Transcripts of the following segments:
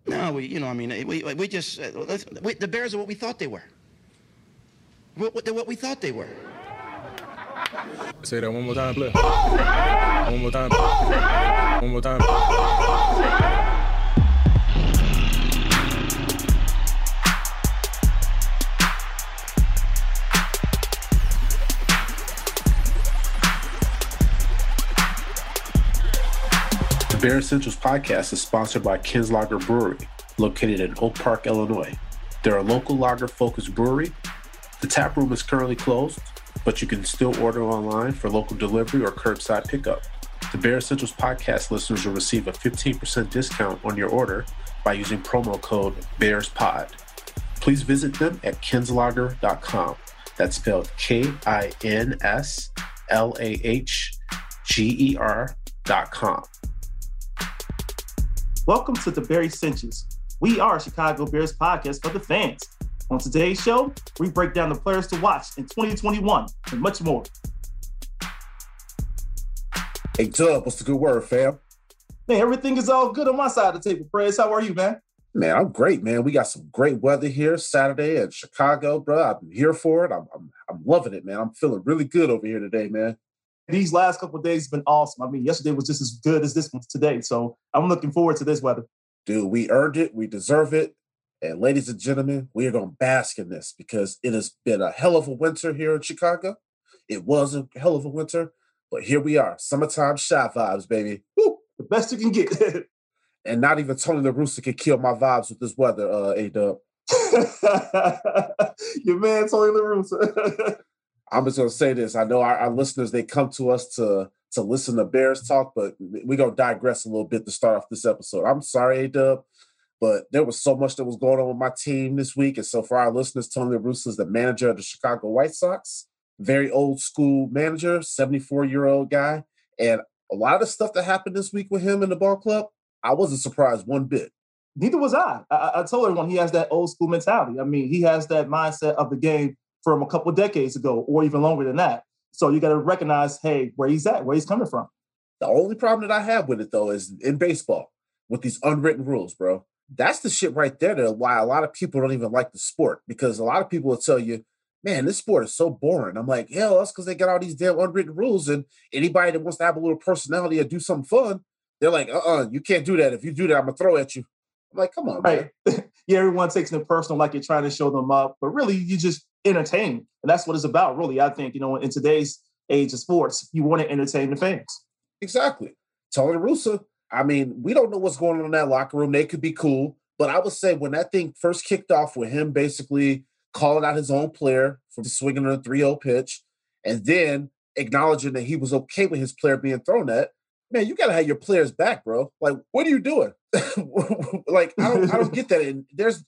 No, we just the Bears are what we thought they were. They're what we thought they were. Say that one more time, play. One more time. One more time. The Bear Essentials podcast is sponsored by Ken's Lager Brewery, located in Oak Park, Illinois. They're a local lager-focused brewery. The tap room is currently closed, but you can still order online for local delivery or curbside pickup. The Bear Essentials podcast listeners will receive a 15% discount on your order by using promo code BEARSPOD. Please visit them at kenslager.com. That's spelled KINSLAHGER.com. Welcome to the Bear Essentials. We are Chicago Bears podcast for the fans. On today's show, we break down the players to watch in 2021 and much more. Hey, Dub, what's the good word, fam? Man, everything is all good on my side of the table. Prez, how are you, man? Man, I'm great, man. We got some great weather here Saturday in Chicago, bro. I'm here for it. I'm loving it, man. I'm feeling really good over here today, man. These last couple of days have been awesome. I mean, yesterday was just as good as this one today. So I'm looking forward to this weather. Dude, we earned it. We deserve it. And ladies and gentlemen, we are going to bask in this because it has been a hell of a winter here in Chicago. It was a hell of a winter, but here we are. Summertime Chi vibes, baby. Woo! The best you can get. And not even Tony La Russa can kill my vibes with this weather, A-Dub. Your man, Tony La Russa. I'm just going to say this. I know our listeners, they come to us to listen to Bears talk, but we're going to digress a little bit to start off this episode. I'm sorry, A-Dub, but there was so much that was going on with my team this week. And so for our listeners, Tony La Russa is the manager of the Chicago White Sox. Very old school manager, 74-year-old guy. And a lot of the stuff that happened this week with him in the ball club, I wasn't surprised one bit. Neither was I. I told everyone he has that old school mentality. I mean, he has that mindset of the game from a couple of decades ago or even longer than that. So you got to recognize, hey, where he's at, where he's coming from. The only problem that I have with it, though, is in baseball with these unwritten rules, bro. That's the shit right there that why a lot of people don't even like the sport, because a lot of people will tell you, man, this sport is so boring. I'm like, hell, that's because they got all these damn unwritten rules, and anybody that wants to have a little personality or do something fun, they're like, you can't do that. If you do that, I'm going to throw at you. I'm like, come on, right, man. Yeah, everyone takes it personal like you're trying to show them up, but really you just entertain. And that's what it's about, really. I think, in today's age of sports, you want to entertain the fans. Exactly. Tony La Russa, I mean, we don't know what's going on in that locker room. They could be cool. But I would say when that thing first kicked off with him basically calling out his own player for swinging on a 3-0 pitch and then acknowledging that he was okay with his player being thrown at, man, you got to have your players back, bro. Like, what are you doing? Like, I don't get that. And there's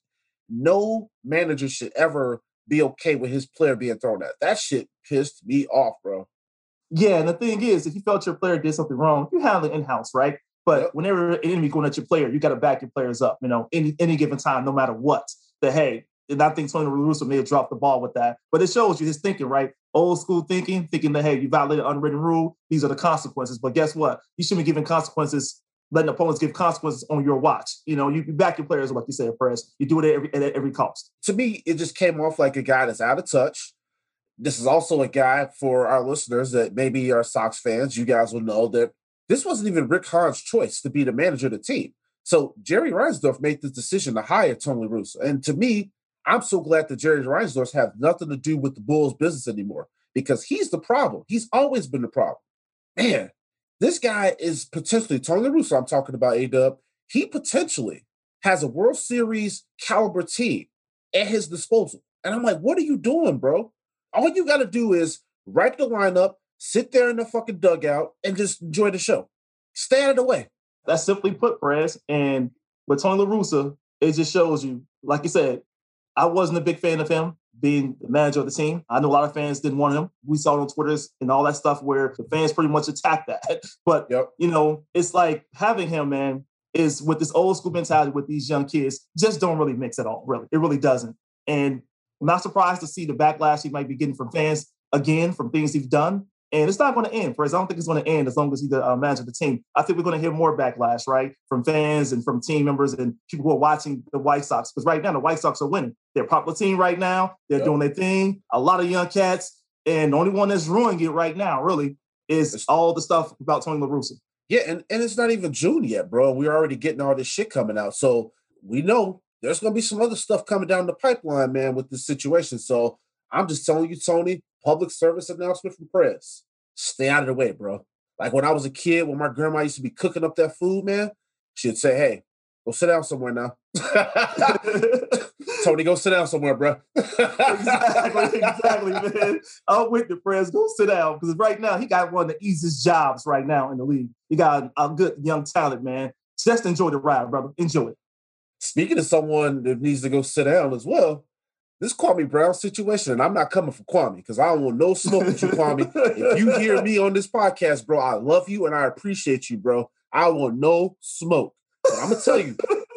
no manager should ever be okay with his player being thrown at. That shit pissed me off, bro. Yeah, and the thing is, if you felt your player did something wrong, you handle it in-house, right? But whenever an enemy going at your player, you got to back your players up, any given time, no matter what. That, hey, and I think Tony La Russa may have dropped the ball with that. But it shows you his thinking, right? Old school thinking that, hey, you violated an unwritten rule. These are the consequences. But guess what? You shouldn't be giving consequences, letting opponents give consequences on your watch. You back your players, like you said, Press. You do it at every cost. To me, it just came off like a guy that's out of touch. This is also a guy, for our listeners that maybe are Sox fans, you guys will know that this wasn't even Rick Hahn's choice to be the manager of the team. So Jerry Reinsdorf made this decision to hire Tony La Russa. And to me, I'm so glad that Jerry Reinsdorf have nothing to do with the Bulls business anymore, because he's the problem. He's always been the problem. Man, this guy is potentially, Tony La Russa I'm talking about, A-Dub, he potentially has a World Series caliber team at his disposal. And I'm like, what are you doing, bro? All you got to do is write the lineup, sit there in the fucking dugout, and just enjoy the show. Stay out of the way. That's simply put, Prez. And with Tony La Russa, it just shows you, like you said, I wasn't a big fan of him being the manager of the team. I know a lot of fans didn't want him. We saw it on Twitter and all that stuff where the fans pretty much attacked that. But, it's like having him, man, is with this old school mentality with these young kids, just don't really mix at all, really. It really doesn't. And I'm not surprised to see the backlash he might be getting from fans, again, from things he's done. And it's not going to end, Perez. I don't think it's going to end as long as he's the manager of the team. I think we're going to hear more backlash, right, from fans and from team members and people who are watching the White Sox. Because right now, the White Sox are winning. They're a popular team right now. They're doing their thing. A lot of young cats. And the only one that's ruining it right now, really, is all the stuff about Tony La Russa. Yeah, and it's not even June yet, bro. We're already getting all this shit coming out. So we know there's going to be some other stuff coming down the pipeline, man, with this situation. So I'm just telling you, Tony, public service announcement from Perez. Stay out of the way, bro. Like when I was a kid, when my grandma used to be cooking up that food, man, she'd say, hey, go sit down somewhere now. Tony, go sit down somewhere, bro. exactly, man. I'm with the Perez. Go sit down. Because right now, he got one of the easiest jobs right now in the league. He got a good young talent, man. Just enjoy the ride, brother. Enjoy it. Speaking of someone that needs to go sit down as well, this Kwame Brown situation, and I'm not coming for Kwame because I don't want no smoke with you, Kwame. If you hear me on this podcast, bro, I love you and I appreciate you, bro. I want no smoke. But I'm going to tell you,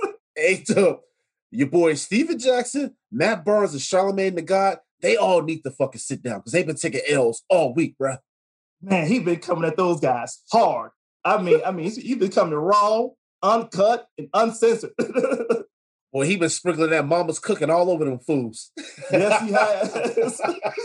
your boys Steven Jackson, Matt Barnes, and Charlamagne the God, they all need to fucking sit down because they've been taking L's all week, bro. Man, he been coming at those guys hard. I mean, he's been coming raw, uncut, and uncensored. Boy, he been sprinkling that mama's cooking all over them fools. Yes, he has.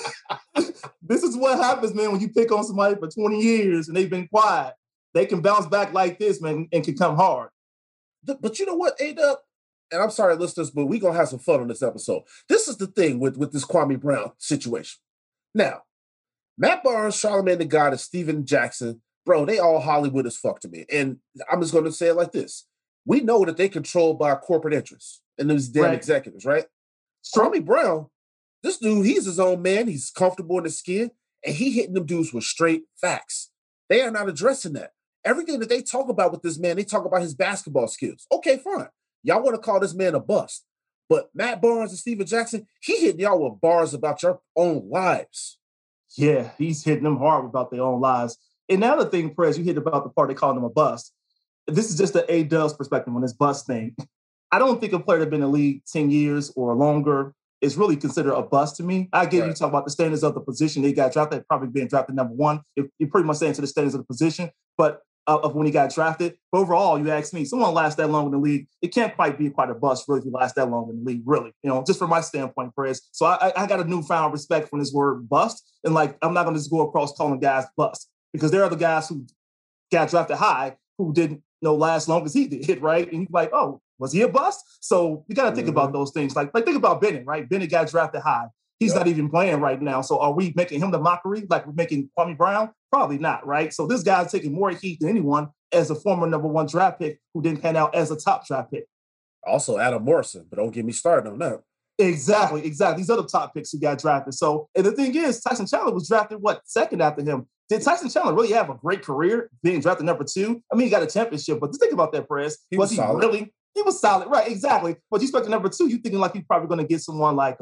This is what happens, man, when you pick on somebody for 20 years and they've been quiet. They can bounce back like this, man, and can come hard. But you know what, A-Dub? And I'm sorry, listeners, but we're going to have some fun on this episode. This is the thing with this Kwame Brown situation. Now, Matt Barnes, Charlamagne the God, and Steven Jackson, bro, they all Hollywood as fuck to me. And I'm just going to say it like this. We know that they controlled by corporate interests and those damn executives, right? Kwame Brown, this dude, he's his own man. He's comfortable in his skin, and he hitting them dudes with straight facts. They are not addressing that. Everything that they talk about with this man, they talk about his basketball skills. Okay, fine. Y'all want to call this man a bust. But Matt Barnes and Steven Jackson, he hitting y'all with bars about your own lives. Yeah, he's hitting them hard about their own lives. And the other thing, Perez, you hit about the part they call him a bust. This is just the A-Dub's perspective on this bust thing. I don't think a player that's been in the league 10 years or longer is really considered a bust to me. I get you talk about the standards of the position. They got drafted, probably being drafted number one. You're pretty much saying to the standards of the position, but of when he got drafted. But overall, you ask me, someone lasts that long in the league, it can't quite be quite a bust really if you last that long in the league, really. You know, just from my standpoint, Perez. So I got a newfound respect for this word bust. And like, I'm not going to just go across calling guys bust because there are the guys who got drafted high who didn't last long as he did, right? And you're like, oh, was he a bust? So you got to think about those things. Like think about Bennett, right? Bennett got drafted high. He's not even playing right now. So are we making him the mockery like we're making Kwame Brown? Probably not, right? So this guy's taking more heat than anyone as a former number one draft pick who didn't pan out as a top draft pick. Also Adam Morrison, but don't get me started on that. Exactly. These other top picks who got drafted. So, and the thing is, Tyson Chandler was drafted, second after him? Did Tyson Chandler really have a great career being drafted number two? I mean, he got a championship, but just think about that, Perez. Was he solid. Really? He was solid, right? Exactly. But you expect number two, you thinking like he's probably going to get someone like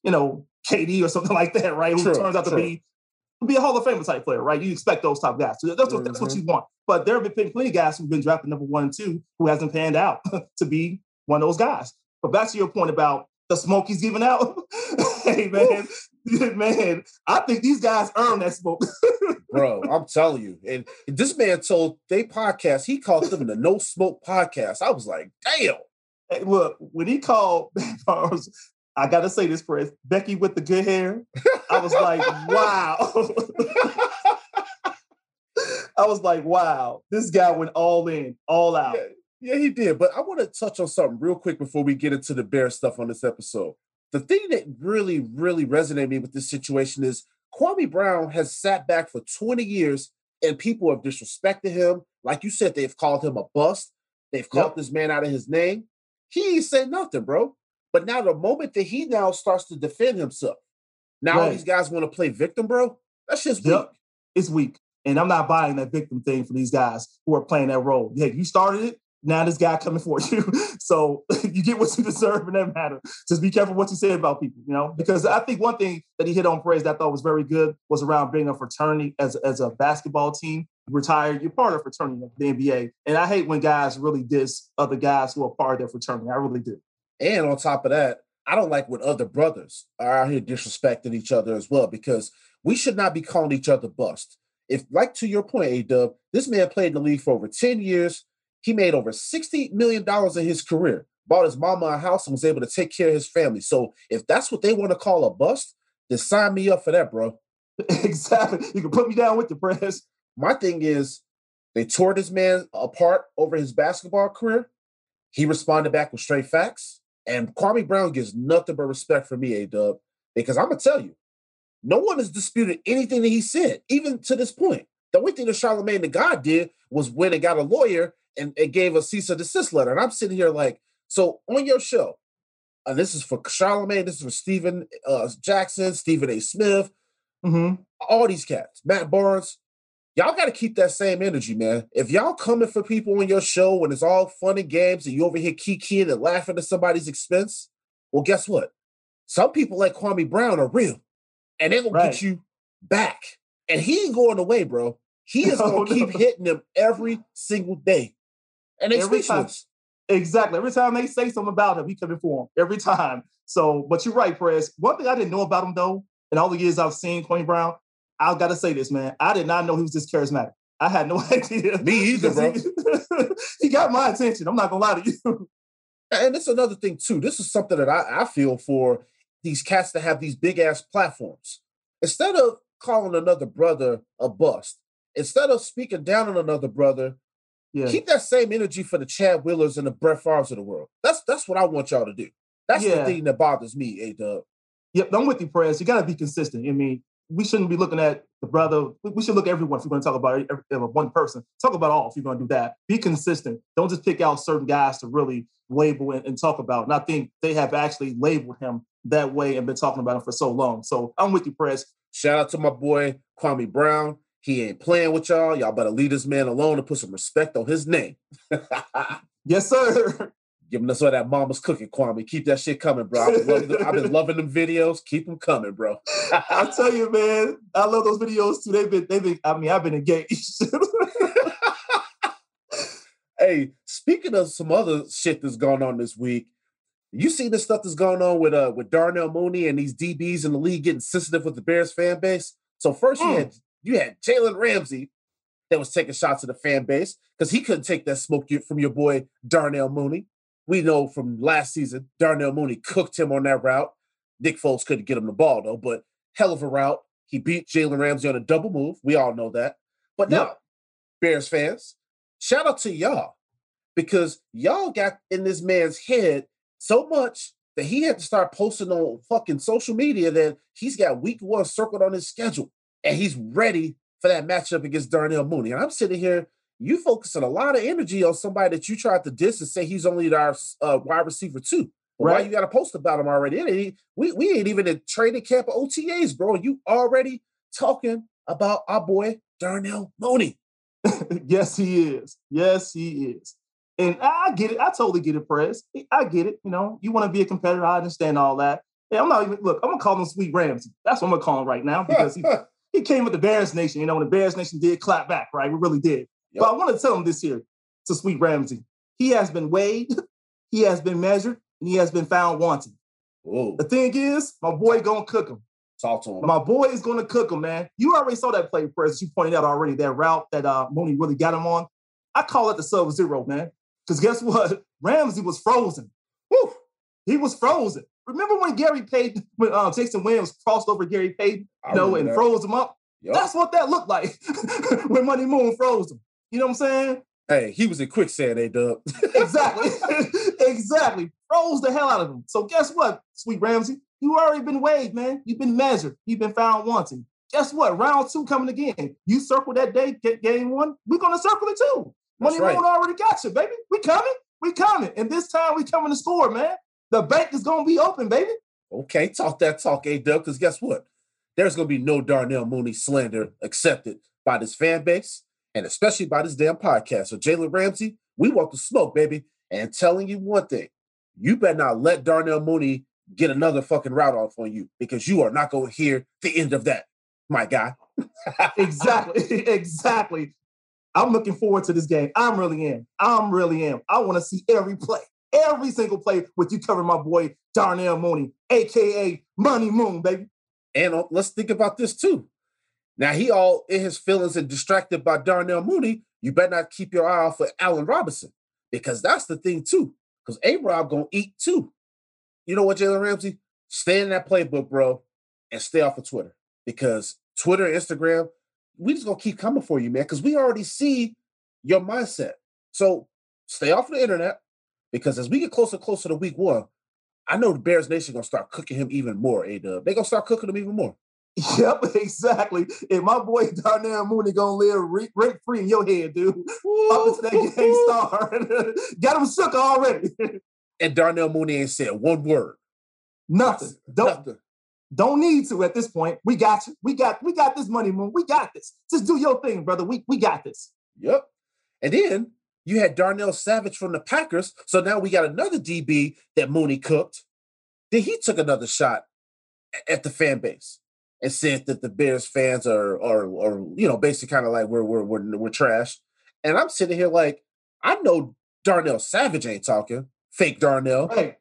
KD or something like that, right? Who turns out to be a Hall of Famer type player, right? You expect those top guys. So that's what you want. But there have been plenty of guys who've been drafted number 1 and 2 who hasn't panned out to be one of those guys. But back to your point about the smoke he's giving out. Hey, man, I think these guys earn that smoke. Bro, I'm telling you. And this man told they podcast, he called them the No Smoke Podcast. I was like, damn. Hey, look, when he called Barnes, I got to say this, Perez, Becky with the good hair, I was like, wow. I was like, wow, this guy went all in, all out. Yeah, he did. But I want to touch on something real quick before we get into the Bear stuff on this episode. The thing that really, really resonated me with this situation is Kwame Brown has sat back for 20 years and people have disrespected him. Like you said, they've called him a bust. They've called this man out of his name. He ain't said nothing, bro. But now the moment that he now starts to defend himself, now all these guys want to play victim, bro. That's just weak. It's weak. And I'm not buying that victim thing for these guys who are playing that role. Yeah, you started it. Now this guy coming for you. So you get what you deserve in that matter. Just be careful what you say about people, because I think one thing that he hit on, Perez, that I thought was very good was around being a fraternity as a basketball team. Retired, you're part of a fraternity of the NBA. And I hate when guys really diss other guys who are part of their fraternity. I really do. And on top of that, I don't like when other brothers are out here disrespecting each other as well, because we should not be calling each other bust. if, like to your point, A-Dub, this man played in the league for over 10 years. He made over $60 million in his career, bought his mama a house, and was able to take care of his family. So if that's what they want to call a bust, then sign me up for that, bro. Exactly. You can put me down with the press. My thing is, they tore this man apart over his basketball career. He responded back with straight facts. And Kwame Brown gets nothing but respect from me, A-Dub, because I'm going to tell you, no one has disputed anything that he said, even to this point. The only thing that Charlamagne the God did was went and got a lawyer and gave a cease and desist letter. And I'm sitting here like, so on your show, and this is for Charlamagne, this is for Stephen Jackson, Stephen A. Smith, all these cats, Matt Barnes, y'all got to keep that same energy, man. If y'all coming for people on your show when it's all fun and games and you over here kikiing and laughing at somebody's expense, well, guess what? Some people like Kwame Brown are real, and they're going to get you back. And he ain't going away, bro. He is going to keep hitting them every single day. And they speechless. Exactly. Every time they say something about him, he coming for him. Every time. So, but you're right, Perez. One thing I didn't know about him, though, in all the years I've seen Kwame Brown, I've got to say this, man. I did not know he was this charismatic. I had no idea. Me either, bro. He got my attention. I'm not going to lie to you. And it's another thing, too. This is something that I feel for these cats that have these big-ass platforms. Instead of calling another brother a bust, instead of speaking down on another brother, keep that same energy for the Chad Wheelers and the Brett Favres of the world. That's what I want y'all to do. That's the thing that bothers me, A-Dub. Yep, I'm with you, Perez. You got to be consistent. I mean, we shouldn't be looking at the brother. We should look at everyone if we're going to talk about one person. Talk about all if you're going to do that. Be consistent. Don't just pick out certain guys to really label and talk about. And I think they have actually labeled him that way and been talking about him for so long. So I'm with you, Perez. Shout out to my boy, Kwame Brown. He ain't playing with y'all. Y'all better leave this man alone and put some respect on his name. Yes, sir. Giving us all that mama's cooking, Kwame. Keep that shit coming, bro. I've been loving them videos. Keep them coming, bro. I tell you, man, I love those videos too. I've been engaged. Hey, speaking of some other shit that's going on this week, you see the stuff that's going on with Darnell Mooney and these DBs in the league getting sensitive with the Bears fan base? So first you had Jalen Ramsey that was taking shots at the fan base because he couldn't take that smoke from your boy Darnell Mooney. We know from last season, Darnell Mooney cooked him on that route. Nick Foles couldn't get him the ball, though, but hell of a route. He beat Jalen Ramsey on a double move. We all know that. But now, Bears fans, shout out to y'all because y'all got in this man's head so much that he had to start posting on fucking social media that he's got week 1 circled on his schedule and he's ready for that matchup against Darnell Mooney. And I'm sitting here, you focusing a lot of energy on somebody that you tried to diss and say he's only our wide receiver 2. But why you got to post about him already? We ain't even in training camp or OTAs, bro. You already talking about our boy Darnell Mooney. Yes, he is. Yes, he is. And I get it. I totally get it, Perez. I get it. You know, you want to be a competitor. I understand all that. Yeah, I'm going to call him Sweet Ramsey. That's what I'm going to call him right now because he came with the Bears Nation. You know, when the Bears Nation did clap back, right? We really did. Yep. But I want to tell him this here to Sweet Ramsey. He has been weighed, he has been measured, and he has been found wanting. Whoa. The thing is, my boy going to cook him. Talk to him. My boy is going to cook him, man. You already saw that play, Perez. You pointed out already, that route that Mooney really got him on. I call it the Sub-Zero, man. Because guess what? Ramsey was frozen. Woo! He was frozen. Remember when Jason Williams crossed over Gary Payton, and froze him up? Yep. That's what that looked like when Money Moon froze him. You know what I'm saying? Hey, he was in quicksand, A-Dub. Exactly. Exactly. Froze the hell out of him. So guess what, Sweet Ramsey? You already been weighed, man. You've been measured. You've been found wanting. Guess what? Round 2 coming again. You circle that day, get game 1. We're going to circle it too. Money Moon already got you, baby. We coming. We coming. And this time we coming to score, man. The bank is going to be open, baby. Okay, talk that talk, A-Dub, because guess what? There's going to be no Darnell Mooney slander accepted by this fan base and especially by this damn podcast. So, Jalen Ramsey, we want the smoke, baby. And telling you one thing, you better not let Darnell Mooney get another fucking route off on you because you are not going to hear the end of that, my guy. Exactly. I'm looking forward to this game. I really am. I want to see every play, every single play with you covering my boy Darnell Mooney, a.k.a. Money Moon, baby. And let's think about this, too. Now he all in his feelings and distracted by Darnell Mooney. You better not keep your eye out for Allen Robinson, because that's the thing too. Because A-Rob gonna eat too. You know what, Jalen Ramsey? Stay in that playbook, bro, and stay off of Twitter. Because Twitter and Instagram, we just gonna keep coming for you, man, because we already see your mindset. So stay off the internet, because as we get closer and closer to week 1, I know the Bears Nation gonna start cooking him even more, A-Dub. They gonna start cooking him even more. Yep, exactly. And my boy Darnell Mooney gonna live rent free in your head, dude. Up into that gang star. Got him shook already. And Darnell Mooney ain't said one word. Nothing. Don't need to at this point. We got you. We got this money, Moon. We got this. Just do your thing, brother. We got this. Yep. And then you had Darnell Savage from the Packers. So now we got another DB that Mooney cooked. Then he took another shot at the fan base and said that the Bears fans are basically kind of like we're trash. And I'm sitting here like, I know Darnell Savage ain't talking. Fake Darnell. Right.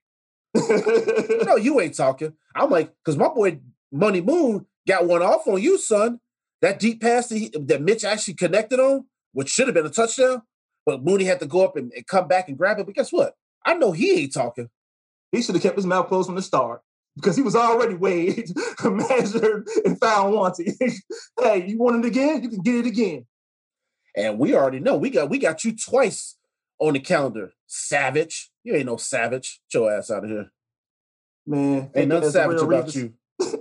No, you ain't talking. I'm like, because my boy Money Moon got one off on you, son. That deep pass that Mitch actually connected on, which should have been a touchdown, but Mooney had to go up and come back and grab it. But guess what? I know he ain't talking. He should have kept his mouth closed from the start, because he was already weighed, measured, and found wanting. Hey, you want it again? You can get it again. And we already know we got you twice on the calendar, Savage. You ain't no Savage. Get your ass out of here. Man. Ain't nothing savage about you.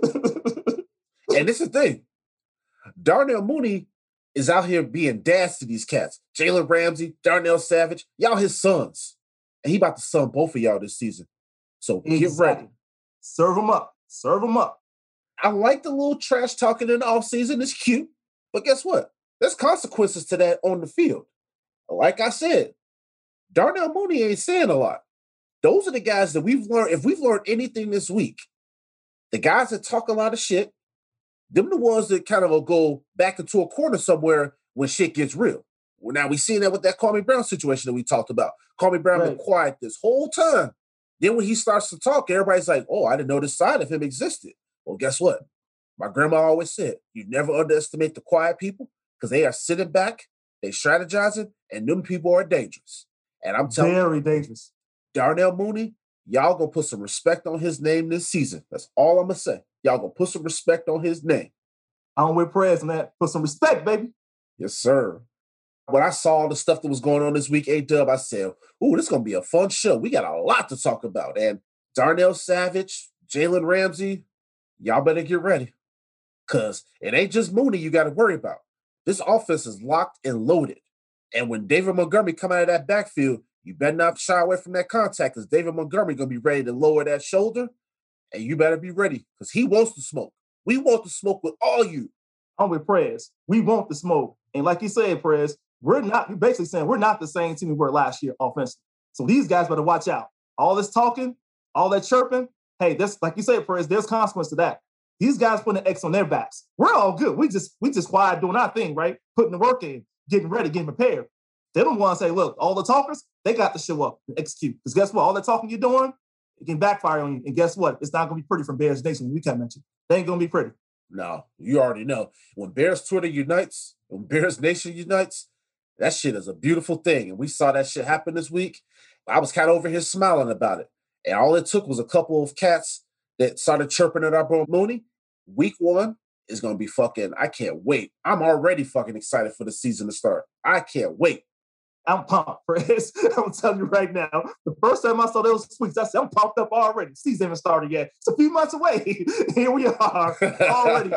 And this is the thing. Darnell Mooney is out here being dads to these cats. Jalen Ramsey, Darnell Savage, y'all his sons. And he about to son both of y'all this season. So get ready. Serve them up. Serve them up. I like the little trash talking in the offseason. It's cute. But guess what? There's consequences to that on the field. Like I said, Darnell Mooney ain't saying a lot. Those are the guys that we've learned. If we've learned anything this week, the guys that talk a lot of shit, them the ones that kind of will go back into a corner somewhere when shit gets real. Well, now we seen that with that Kwame Brown situation that we talked about. Kwame Brown been quiet this whole time. Then when he starts to talk, everybody's like, oh, I didn't know this side of him existed. Well, guess what? My grandma always said, you never underestimate the quiet people, because they are sitting back, they strategizing, and them people are dangerous. And I'm telling you, very dangerous. Darnell Mooney, y'all gonna put some respect on his name this season. That's all I'm gonna say. Y'all gonna put some respect on his name. I don't wear prayers on that. Put some respect, baby. Yes, sir. When I saw the stuff that was going on this week, A-Dub, I said, ooh, this is gonna be a fun show. We got a lot to talk about. And Darnell Savage, Jalen Ramsey, y'all better get ready. Because it ain't just Mooney you got to worry about. This offense is locked and loaded. And when David Montgomery come out of that backfield, you better not shy away from that contact, because David Montgomery going to be ready to lower that shoulder, and you better be ready, because he wants to smoke. We want to smoke with all you. I'm with Prez. We want the smoke. And like you said, Prez, you're basically saying we're not the same team we were last year offensively. So these guys better watch out. All this talking, all that chirping, hey, this, like you said, Prez, there's consequence to that. These guys putting an X on their backs. We're all good. We just quiet doing our thing, right? Putting the work in, getting ready, getting prepared. They don't want to say, look, all the talkers, they got to show up and execute. Because guess what? All that talking you're doing, it can backfire on you. And guess what? It's not going to be pretty from Bears Nation when we come at you. They ain't going to be pretty. No, you already know. When Bears Twitter unites, when Bears Nation unites, that shit is a beautiful thing. And we saw that shit happen this week. I was kind of over here smiling about it. And all it took was a couple of cats that started chirping at our bro Mooney. Week 1 is going to be fucking, I can't wait. I'm already fucking excited for the season to start. I can't wait. I'm pumped, Chris. I'm telling you right now. The first time I saw those tweets, I said, I'm pumped up already. Season haven't started yet. It's a few months away. Here we are already.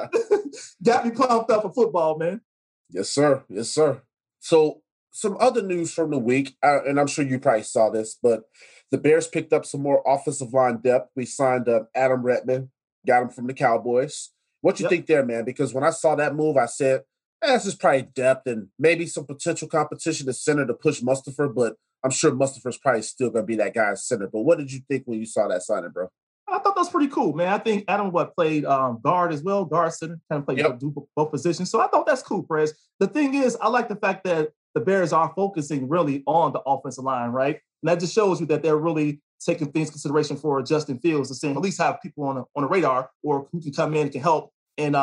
Got me pumped up for football, man. Yes, sir. Yes, sir. So some other news from the week, and I'm sure you probably saw this, but the Bears picked up some more offensive line depth. We signed up Adam Redmond, got him from the Cowboys. What you think there, man? Because when I saw that move, I said, this is probably depth and maybe some potential competition to center to push Mustipher, but I'm sure Mustipher's probably still going to be that guy at center. But what did you think when you saw that signing, bro? I thought that was pretty cool, man. I think Adam played guard as well, guard center, kind of played both positions. So I thought that's cool, Perez. The thing is, I like the fact that the Bears are focusing really on the offensive line, right? And that just shows you that they're really taking things into consideration for Justin Fields, to saying at least have people on the radar or who can come in and can help and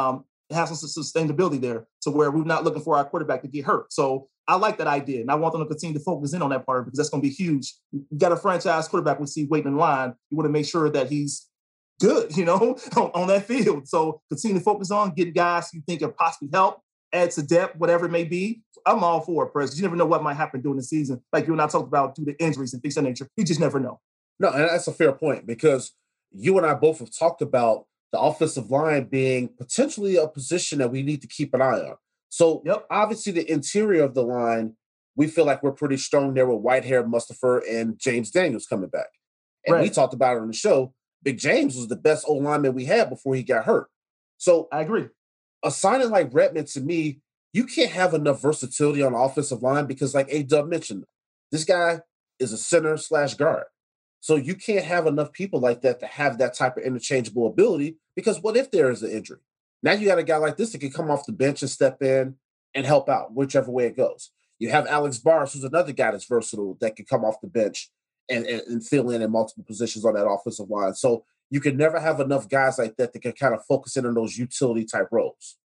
have some sustainability there to where we're not looking for our quarterback to get hurt. So I like that idea, and I want them to continue to focus in on that part because that's going to be huge. You got a franchise quarterback we see waiting in line. You want to make sure that he's good, on that field. So continue to focus on getting guys you think can possibly help, add to depth, whatever it may be. I'm all for it, Press. You never know what might happen during the season. Like you and I talked about due to injuries and things of that nature. You just never know. No, and that's a fair point because you and I both have talked about the offensive line being potentially a position that we need to keep an eye on. So obviously the interior of the line, we feel like we're pretty strong there with Whitehair, Mustipher, and James Daniels coming back. And we talked about it on the show. Big James was the best O-lineman we had before he got hurt. So I agree. A signing like Redmond, to me, you can't have enough versatility on the offensive line because like A-Dub mentioned, this guy is a center/guard. So you can't have enough people like that to have that type of interchangeable ability because what if there is an injury? Now you got a guy like this that can come off the bench and step in and help out, whichever way it goes. You have Alex Bars, who's another guy that's versatile that can come off the bench and fill in multiple positions on that offensive line. So you can never have enough guys like that can kind of focus in on those utility type roles.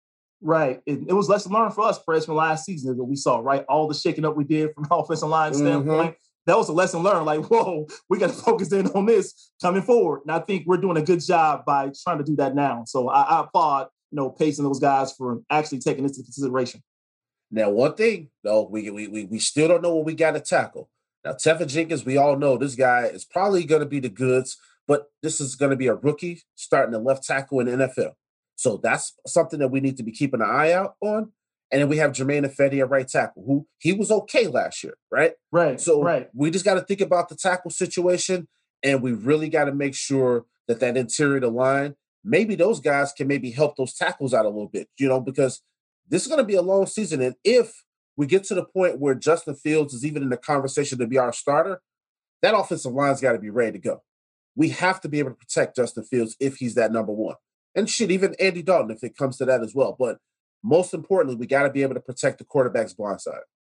Right. It was lesson learned for us, Press, from last season that we saw, right? All the shaking up we did from an offensive line standpoint. That was a lesson learned. Like, whoa, we got to focus in on this coming forward. And I think we're doing a good job by trying to do that now. So I applaud, Pace and those guys for actually taking this into consideration. Now, one thing, though, we still don't know what we got to tackle. Now, Tevin Jenkins, we all know this guy is probably going to be the goods, but this is going to be a rookie starting the left tackle in the NFL. So that's something that we need to be keeping an eye out on. And then we have Jermaine Ifedi at right tackle, who he was okay last year, right? Right. So we just got to think about the tackle situation, and we really got to make sure that interior of the line, maybe those guys can maybe help those tackles out a little bit, because this is going to be a long season. And if we get to the point where Justin Fields is even in the conversation to be our starter, that offensive line's got to be ready to go. We have to be able to protect Justin Fields if he's that number one. And even Andy Dalton if it comes to that as well. But most importantly, we got to be able to protect the quarterback's blind side.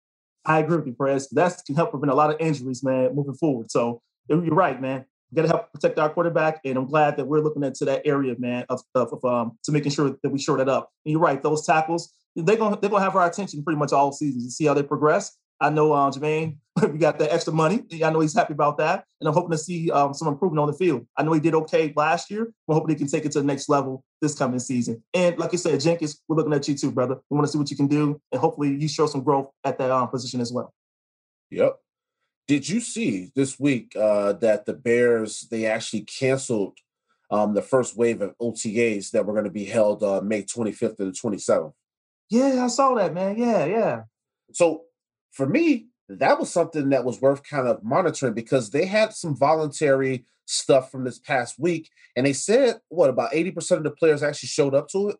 I agree with you, Perez. That can help prevent a lot of injuries, man, moving forward. So you're right, man. We got to help protect our quarterback, and I'm glad that we're looking into that area, man, of to making sure that we shore that up. And you're right; those tackles, they're gonna have our attention pretty much all season to see how they progress. I know Jermaine, we got that extra money. I know he's happy about that, and I'm hoping to see some improvement on the field. I know he did okay last year. We're hoping he can take it to the next level this coming season. And like you said, Jenkins, we're looking at you too, brother. We want to see what you can do, and hopefully you show some growth at that position as well. Yep. Did you see this week that the Bears, they actually canceled the first wave of OTAs that were going to be held May 25th to the 27th? Yeah, I saw that, man. Yeah. So for me, that was something that was worth kind of monitoring because they had some voluntary stuff from this past week. And they said, about 80% of the players actually showed up to it?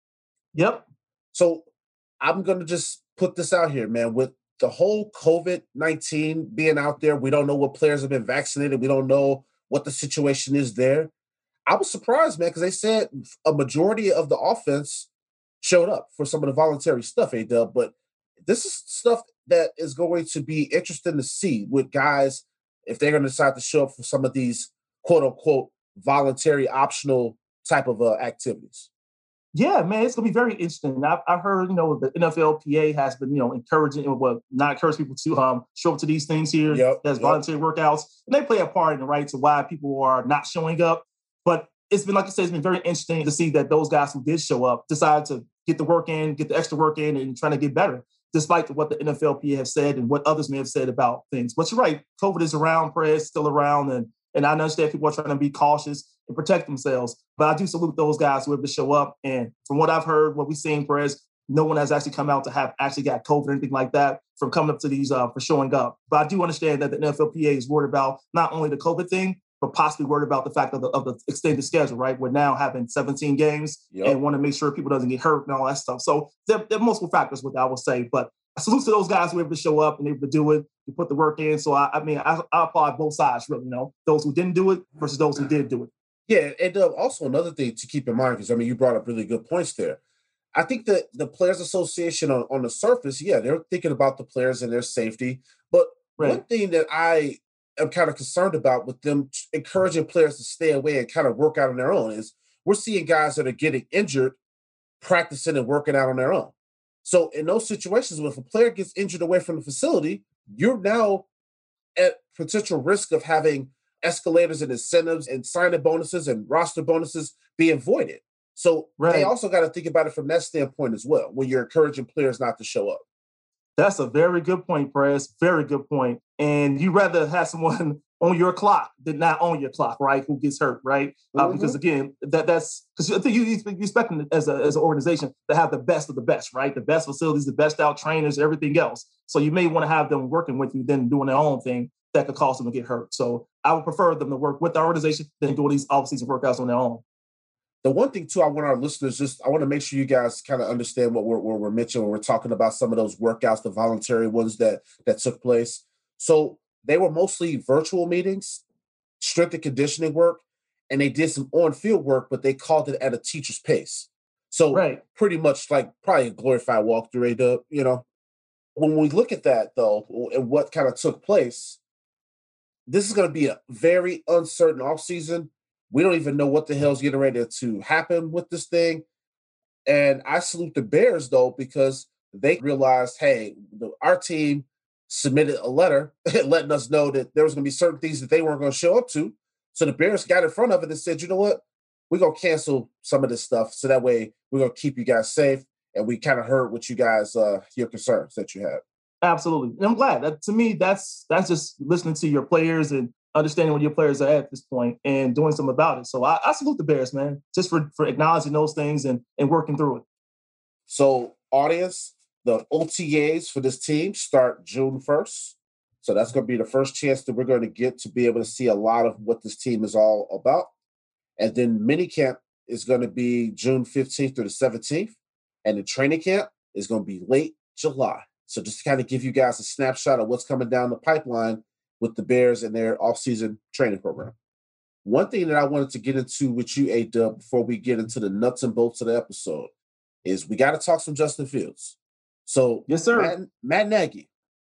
Yep. So I'm going to just put this out here, man. With the whole COVID-19 being out there, we don't know what players have been vaccinated. We don't know what the situation is there. I was surprised, man, because they said a majority of the offense showed up for some of the voluntary stuff, A-Dub. But this is stuff that is going to be interesting to see with guys if they're going to decide to show up for some of these quote-unquote voluntary optional type of activities. Yeah, man, it's going to be very interesting. I've heard, the NFLPA has been, encouraging, not encourage people to show up to these things here as voluntary workouts. And they play a part in the right to why people are not showing up. But it's been, like I said, it's been very interesting to see that those guys who did show up decided to get the work in, get the extra work in, and trying to get better, despite what the NFLPA have said and what others may have said about things. But you're right, COVID is around, Perez, still around, and I understand people are trying to be cautious and protect themselves. But I do salute those guys who have to show up. And from what I've heard, what we've seen, Perez, no one has actually come out to have actually got COVID or anything like that from coming up to these for showing up. But I do understand that the NFLPA is worried about not only the COVID thing, but possibly worried about the fact of the extended schedule, right? We're now having 17 games and want to make sure people doesn't get hurt and all that stuff. So there are multiple factors with that, I will say. But I salute to those guys who were able to show up and able to do it, to put the work in. So I applaud both sides, really, those who didn't do it versus those who did do it. Yeah, and also another thing to keep in mind, because, you brought up really good points there. I think that the Players Association on the surface, they're thinking about the players and their safety. But one thing that I am kind of concerned about with them encouraging players to stay away and kind of work out on their own is we're seeing guys that are getting injured practicing and working out on their own. So in those situations, if a player gets injured away from the facility, you're now at potential risk of having escalators and incentives and signing bonuses and roster bonuses being voided. So they also got to think about it from that standpoint as well, when you're encouraging players not to show up. That's a very good point, Perez. Very good point. And you rather have someone on your clock than not on your clock, right? Who gets hurt, right? Because again, that's because I think you expect them as an organization to have the best of the best, right? The best facilities, the best out trainers, everything else. So you may want to have them working with you than doing their own thing that could cause them to get hurt. So I would prefer them to work with the organization than doing these off-season workouts on their own. The one thing, too, I want our listeners I want to make sure you guys kind of understand what we're mentioning when we're talking about some of those workouts, the voluntary ones that took place. So they were mostly virtual meetings, strength and conditioning work, and they did some on-field work, but they called it at a teacher's pace. So pretty much like probably a glorified walkthrough, you know. When we look at that, though, and what kind of took place, this is going to be a very uncertain offseason. We don't even know what the hell's getting ready to happen with this thing. And I salute the Bears, though, because they realized, hey, our team submitted a letter letting us know that there was going to be certain things that they weren't going to show up to. So the Bears got in front of it and said, you know what? We're going to cancel some of this stuff. So that way we're going to keep you guys safe. And we kind of heard what you guys, your concerns that you had. Absolutely. And I'm glad that, to me, that's just listening to your players and understanding where your players are at this point and doing something about it. So I salute the Bears, man, just for acknowledging those things and working through it. So, audience, the OTAs for this team start June 1st. So that's going to be the first chance that we're going to get to be able to see a lot of what this team is all about. And then minicamp is going to be June 15th through the 17th. And the training camp is going to be late July. So just to kind of give you guys a snapshot of what's coming down the pipeline with the Bears and their offseason training program. One thing that I wanted to get into with you, A-Dub, before we get into the nuts and bolts of the episode, is we got to talk some Justin Fields. So yes, sir. Matt Nagy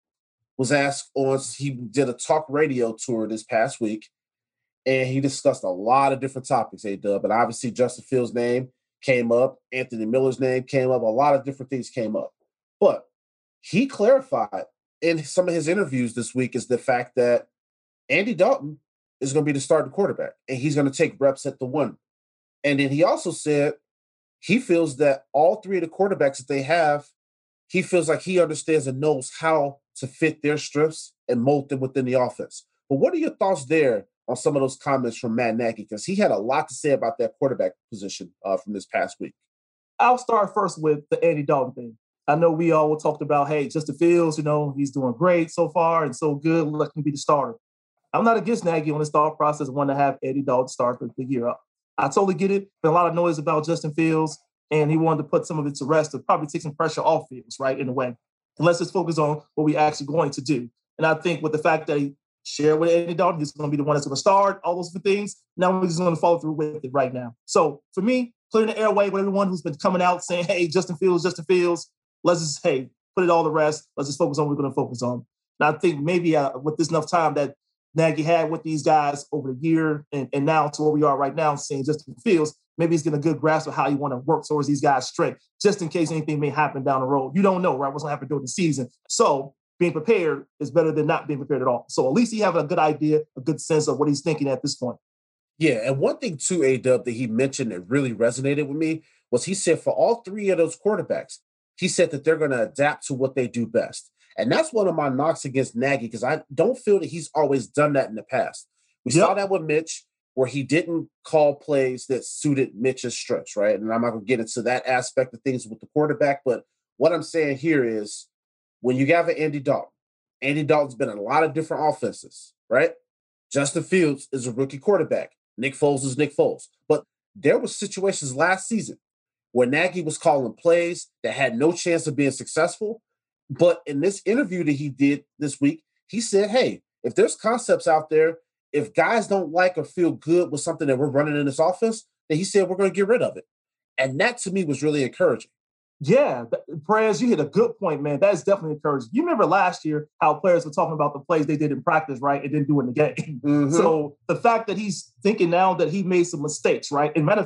was asked he did a talk radio tour this past week, and he discussed a lot of different topics, A-Dub, and obviously Justin Fields' name came up, Anthony Miller's name came up, a lot of different things came up. But he clarified in some of his interviews this week is the fact that Andy Dalton is going to be the starting quarterback, and he's going to take reps at the one. And then he also said he feels that all three of the quarterbacks that they have, he feels like he understands and knows how to fit their strengths and mold them within the offense. But what are your thoughts there on some of those comments from Matt Nagy? Because he had a lot to say about that quarterback position from this past week. I'll start first with the Andy Dalton thing. I know we all talked about, hey, Justin Fields, he's doing great so far and so good. Let him be the starter. I'm not against Nagy on his thought process. I want to have Andy Dalton start the year up. I totally get it. Been a lot of noise about Justin Fields, and he wanted to put some of it to rest to probably take some pressure off Fields, right, in a way. And let's just focus on what we're actually going to do. And I think with the fact that he shared with Andy Dalton, he's going to be the one that's going to start, all those things. Now we're just going to follow through with it right now. So for me, clearing the airway with everyone who's been coming out saying, hey, Justin Fields, let's just, put it all to rest. Let's just focus on what we're going to focus on. And I think maybe with this enough time that Nagy had with these guys over the year and now to where we are right now, seeing Justin Fields, maybe he's getting a good grasp of how you want to work towards these guys' strength, just in case anything may happen down the road. You don't know, right, what's going to happen during the season. So being prepared is better than not being prepared at all. So at least he have a good idea, a good sense of what he's thinking at this point. Yeah, and one thing too, A-Dub, that he mentioned that really resonated with me was he said for all three of those quarterbacks, he said that they're going to adapt to what they do best. And that's one of my knocks against Nagy, because I don't feel that he's always done that in the past. We saw that with Mitch, where he didn't call plays that suited Mitch's strengths, right? And I'm not going to get into that aspect of things with the quarterback, but what I'm saying here is when you have an Andy Dalton's been in a lot of different offenses, right? Justin Fields is a rookie quarterback. Nick Foles is Nick Foles. But there were situations last season where Nagy was calling plays that had no chance of being successful. But in this interview that he did this week, he said, hey, if there's concepts out there, if guys don't like or feel good with something that we're running in this offense, then he said, we're going to get rid of it. And that to me was really encouraging. Yeah, Perez, you hit a good point, man. That is definitely encouraging. You remember last year how players were talking about the plays they did in practice, right, and didn't do in the game. Mm-hmm. So the fact that he's thinking now that he made some mistakes, right? And matter of fact,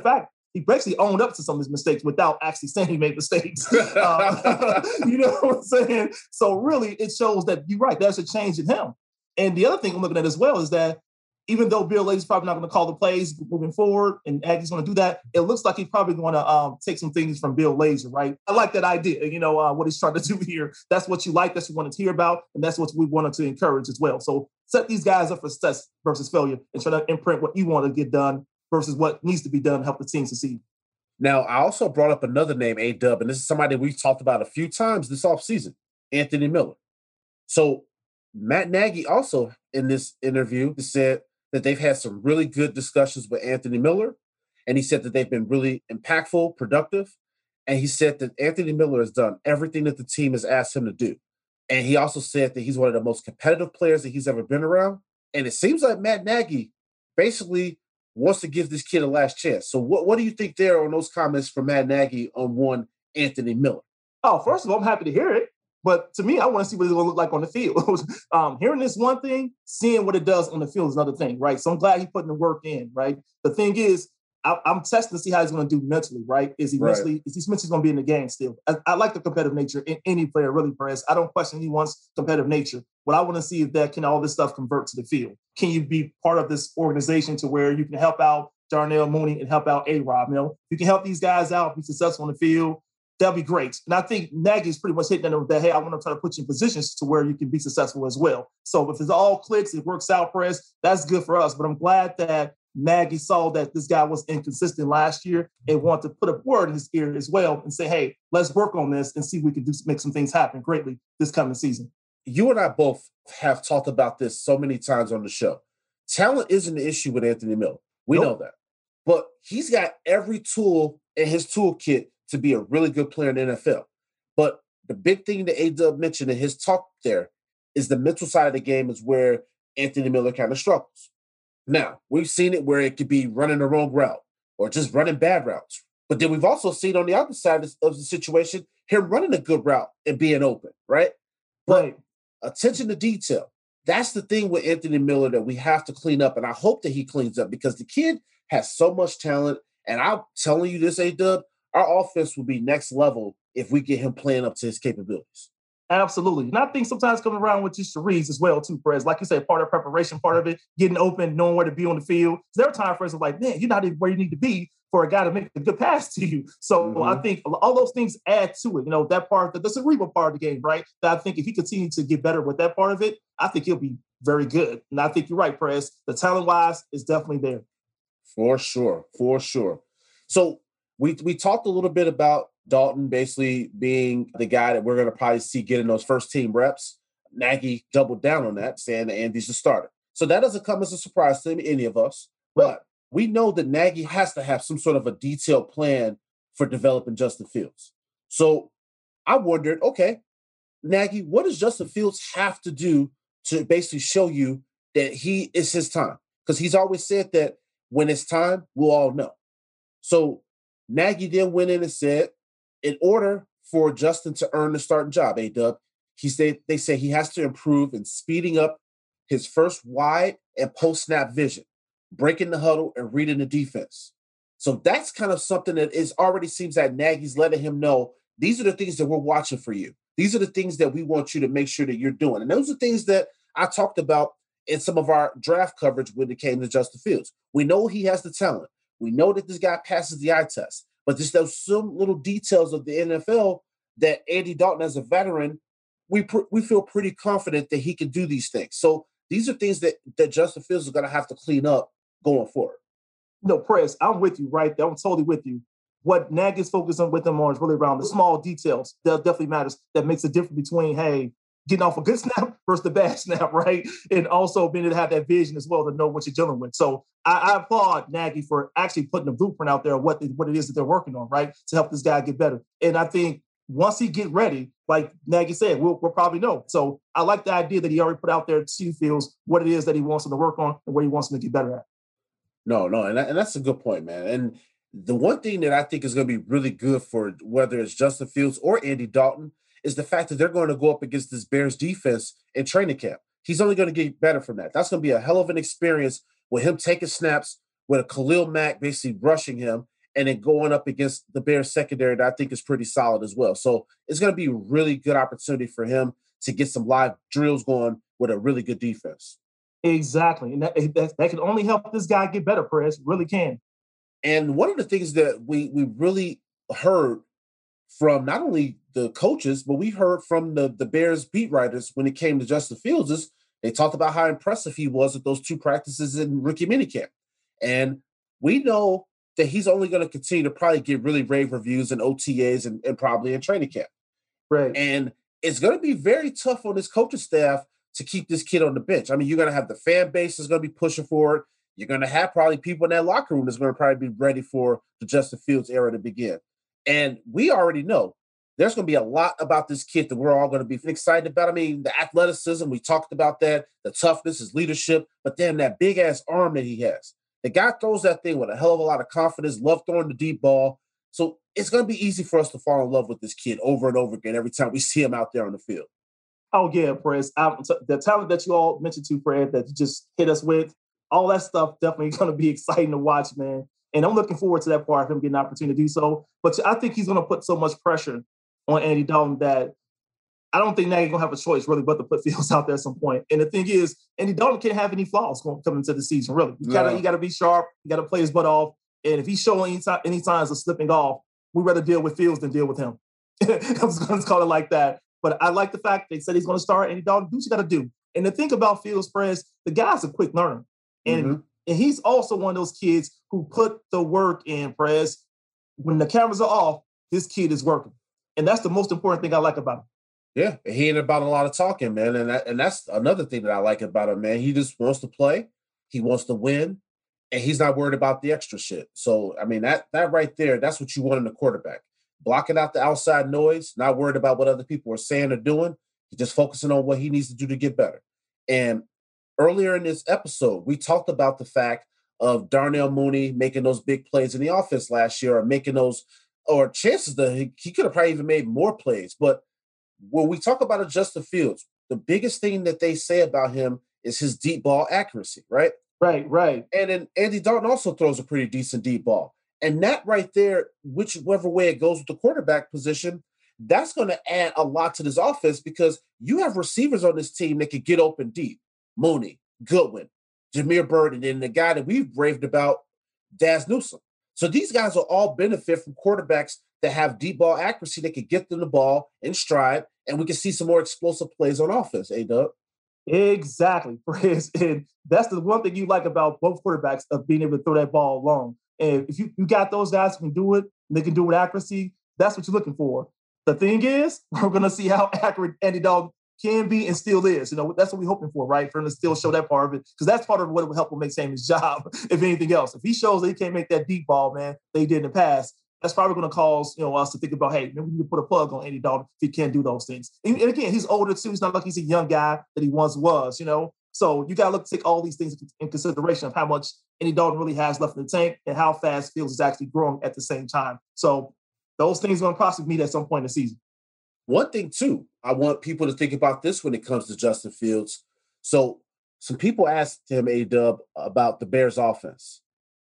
he basically owned up to some of his mistakes without actually saying he made mistakes. You know what I'm saying? So really, it shows that you're right. There's a change in him. And the other thing I'm looking at as well is that even though Bill Lazor's probably not going to call the plays moving forward, and Nagy's going to do that, it looks like he's probably going to take some things from Bill Lazor, right? I like that idea, what he's trying to do here. That's what you like, that's what you wanted to hear about, and that's what we wanted to encourage as well. So set these guys up for success versus failure and try to imprint what you want to get done versus what needs to be done to help the team succeed. Now, I also brought up another name, A-Dub, and this is somebody we've talked about a few times this offseason, Anthony Miller. So Matt Nagy also in this interview said that they've had some really good discussions with Anthony Miller, and he said that they've been really impactful, productive, and he said that Anthony Miller has done everything that the team has asked him to do. And he also said that he's one of the most competitive players that he's ever been around, and it seems like Matt Nagy basically wants to give this kid a last chance. So what do you think there on those comments from Matt Nagy on one Anthony Miller? Oh, first of all, I'm happy to hear it. But to me, I want to see what it's going to look like on the field. Hearing this one thing, seeing what it does on the field is another thing, right? So I'm glad he's putting the work in, right? The thing is, I'm testing to see how he's going to do mentally, right? Is he mentally going to be in the game still? I like the competitive nature in any player, really, Perez. I don't question anyone's competitive nature. What I want to see is that can all this stuff convert to the field? Can you be part of this organization to where you can help out Darnell Mooney and help out A-Rob? You can help these guys out, be successful on the field. That'll be great. And I think Nagy's pretty much hitting them with that, hey, I want to try to put you in positions to where you can be successful as well. So if it all clicks, it works out, Perez, that's good for us. But I'm glad that Nagy saw that this guy was inconsistent last year and wanted to put a word in his ear as well and say, hey, let's work on this and see if we can make some things happen greatly this coming season. You and I both have talked about this so many times on the show. Talent isn't the issue with Anthony Miller. We know that. But he's got every tool in his toolkit to be a really good player in the NFL. But the big thing that A-Dub mentioned in his talk there is the mental side of the game is where Anthony Miller kind of struggles. Now, we've seen it where it could be running the wrong route or just running bad routes. But then we've also seen on the other side of the situation, him running a good route and being open, right? But attention to detail. That's the thing with Anthony Miller that we have to clean up. And I hope that he cleans up because the kid has so much talent. And I'm telling you this, A-Dub, our offense will be next level if we get him playing up to his capabilities. Absolutely. And I think sometimes coming around with just the reads as well, too, Perez. Like you said, part of preparation, part of it, getting open, knowing where to be on the field. There are times, Perez, like, man, you're not even where you need to be for a guy to make a good pass to you. So I think all those things add to it. That part, the cerebral part of the game, right? That I think if he continues to get better with that part of it, I think he'll be very good. And I think you're right, Perez. The talent-wise is definitely there. For sure. So we talked a little bit about Dalton basically being the guy that we're going to probably see getting those first team reps. Nagy doubled down on that, saying that Andy's the starter. So that doesn't come as a surprise to any of us. But we know that Nagy has to have some sort of a detailed plan for developing Justin Fields. So I wondered, okay, Nagy, what does Justin Fields have to do to basically show you that it's his time? Because he's always said that when it's time, we'll all know. So Nagy then went in and said, in order for Justin to earn the starting job, A-Dub, they say he has to improve in speeding up his first wide and post-snap vision, breaking the huddle and reading the defense. So that's kind of something that already seems that Nagy's letting him know, these are the things that we're watching for you. These are the things that we want you to make sure that you're doing. And those are things that I talked about in some of our draft coverage when it came to Justin Fields. We know he has the talent. We know that this guy passes the eye test. But there's those some little details of the NFL that Andy Dalton, as a veteran, we feel pretty confident that he can do these things. So these are things that Justin Fields is going to have to clean up going forward. No, Perez, I'm with you right there. I'm totally with you. What Nagy's focusing with him on is really around the small details. That definitely matters. That makes a difference between, hey, getting off a good snap versus the bad snap, right? And also being able to have that vision as well to know what you're dealing with. So I applaud Nagy for actually putting a blueprint out there of what it is that they're working on, right? To help this guy get better. And I think once he get ready, like Nagy said, we'll probably know. So I like the idea that he already put out there to Fields what it is that he wants him to work on and what he wants him to get better at. No, and that's a good point, man. And the one thing that I think is going to be really good for whether it's Justin Fields or Andy Dalton is the fact that they're going to go up against this Bears defense in training camp. He's only going to get better from that. That's going to be a hell of an experience with him taking snaps, with a Khalil Mack basically rushing him, and then going up against the Bears secondary that I think is pretty solid as well. So it's going to be a really good opportunity for him to get some live drills going with a really good defense. Exactly. And that can only help this guy get better, Perez. Really can. And one of the things that we really heard from not only the coaches, but we heard from the Bears beat writers when it came to Justin Fields is they talked about how impressive he was at those 2 practices in rookie minicamp. And we know that he's only going to continue to probably get really rave reviews and OTAs and probably in training camp. Right. And it's going to be very tough on his coaching staff to keep this kid on the bench. I mean, you're going to have the fan base that's going to be pushing for it. You're going to have probably people in that locker room that's going to probably be ready for the Justin Fields era to begin. And we already know there's going to be a lot about this kid that we're all going to be excited about. I mean, the athleticism, we talked about that, the toughness, his leadership, but then that big-ass arm that he has. The guy throws that thing with a hell of a lot of confidence, love throwing the deep ball. So it's going to be easy for us to fall in love with this kid over and over again every time we see him out there on the field. Oh, yeah, Perez. The talent that you all mentioned to, Fred, that you just hit us with, all that stuff definitely going to be exciting to watch, man. And I'm looking forward to that part of him getting an opportunity to do so. But I think he's going to put so much pressure on Andy Dalton that I don't think Nagy's going to have a choice really but to put Fields out there at some point. And the thing is, Andy Dalton can't have any flaws coming into the season, really. You got to be sharp. You got to play his butt off. And if he's showing any signs of slipping off, we'd rather deal with Fields than deal with him. I was going to call it like that. But I like the fact they said he's going to start Andy Dalton. Do what you got to do. And the thing about Fields, Perez, the guy's a quick learner. And he's also one of those kids who put the work in, Perez. When the cameras are off, this kid is working. And that's the most important thing I like about him. Yeah, he ain't about a lot of talking, man. And that's another thing that I like about him, man. He just wants to play. He wants to win. And he's not worried about the extra shit. So, I mean, that right there, that's what you want in a quarterback. Blocking out the outside noise, not worried about what other people are saying or doing. He's just focusing on what he needs to do to get better. And earlier in this episode, we talked about the fact of Darnell Mooney making those big plays in the offense last year, or making those, or chances that he could have probably even made more plays. But when we talk about Justin Fields, the biggest thing that they say about him is his deep ball accuracy, right? Right. And then Andy Dalton also throws a pretty decent deep ball. And that right there, whichever way it goes with the quarterback position, that's going to add a lot to this offense because you have receivers on this team that can get open deep. Mooney, Goodwin, Jameer Bird, and then the guy that we've raved about, Daz Newsome. So these guys will all benefit from quarterbacks that have deep ball accuracy that can get them the ball in stride, and we can see some more explosive plays on offense, A-Dub. Exactly. And that's the one thing you like about both quarterbacks of being able to throw that ball long. And if you got those guys who can do it, and they can do it with accuracy, that's what you're looking for. The thing is, we're going to see how accurate Andy Dalton can be and still is. You know, that's what we're hoping for, right? For him to still show that part of it, because that's part of what will help him make Sam his job, if anything else. If he shows that he can't make that deep ball, man, that he did in the past, that's probably going to cause us to think about, hey, maybe we need to put a plug on Andy Dalton if he can't do those things. And again, he's older too. He's not like he's a young guy that he once was, So you got to take all these things in consideration of how much Andy Dalton really has left in the tank and how fast Fields is actually growing at the same time. So those things are going to possibly meet at some point in the season. One thing, too, I want people to think about this when it comes to Justin Fields. So some people asked him, A-Dub, about the Bears offense.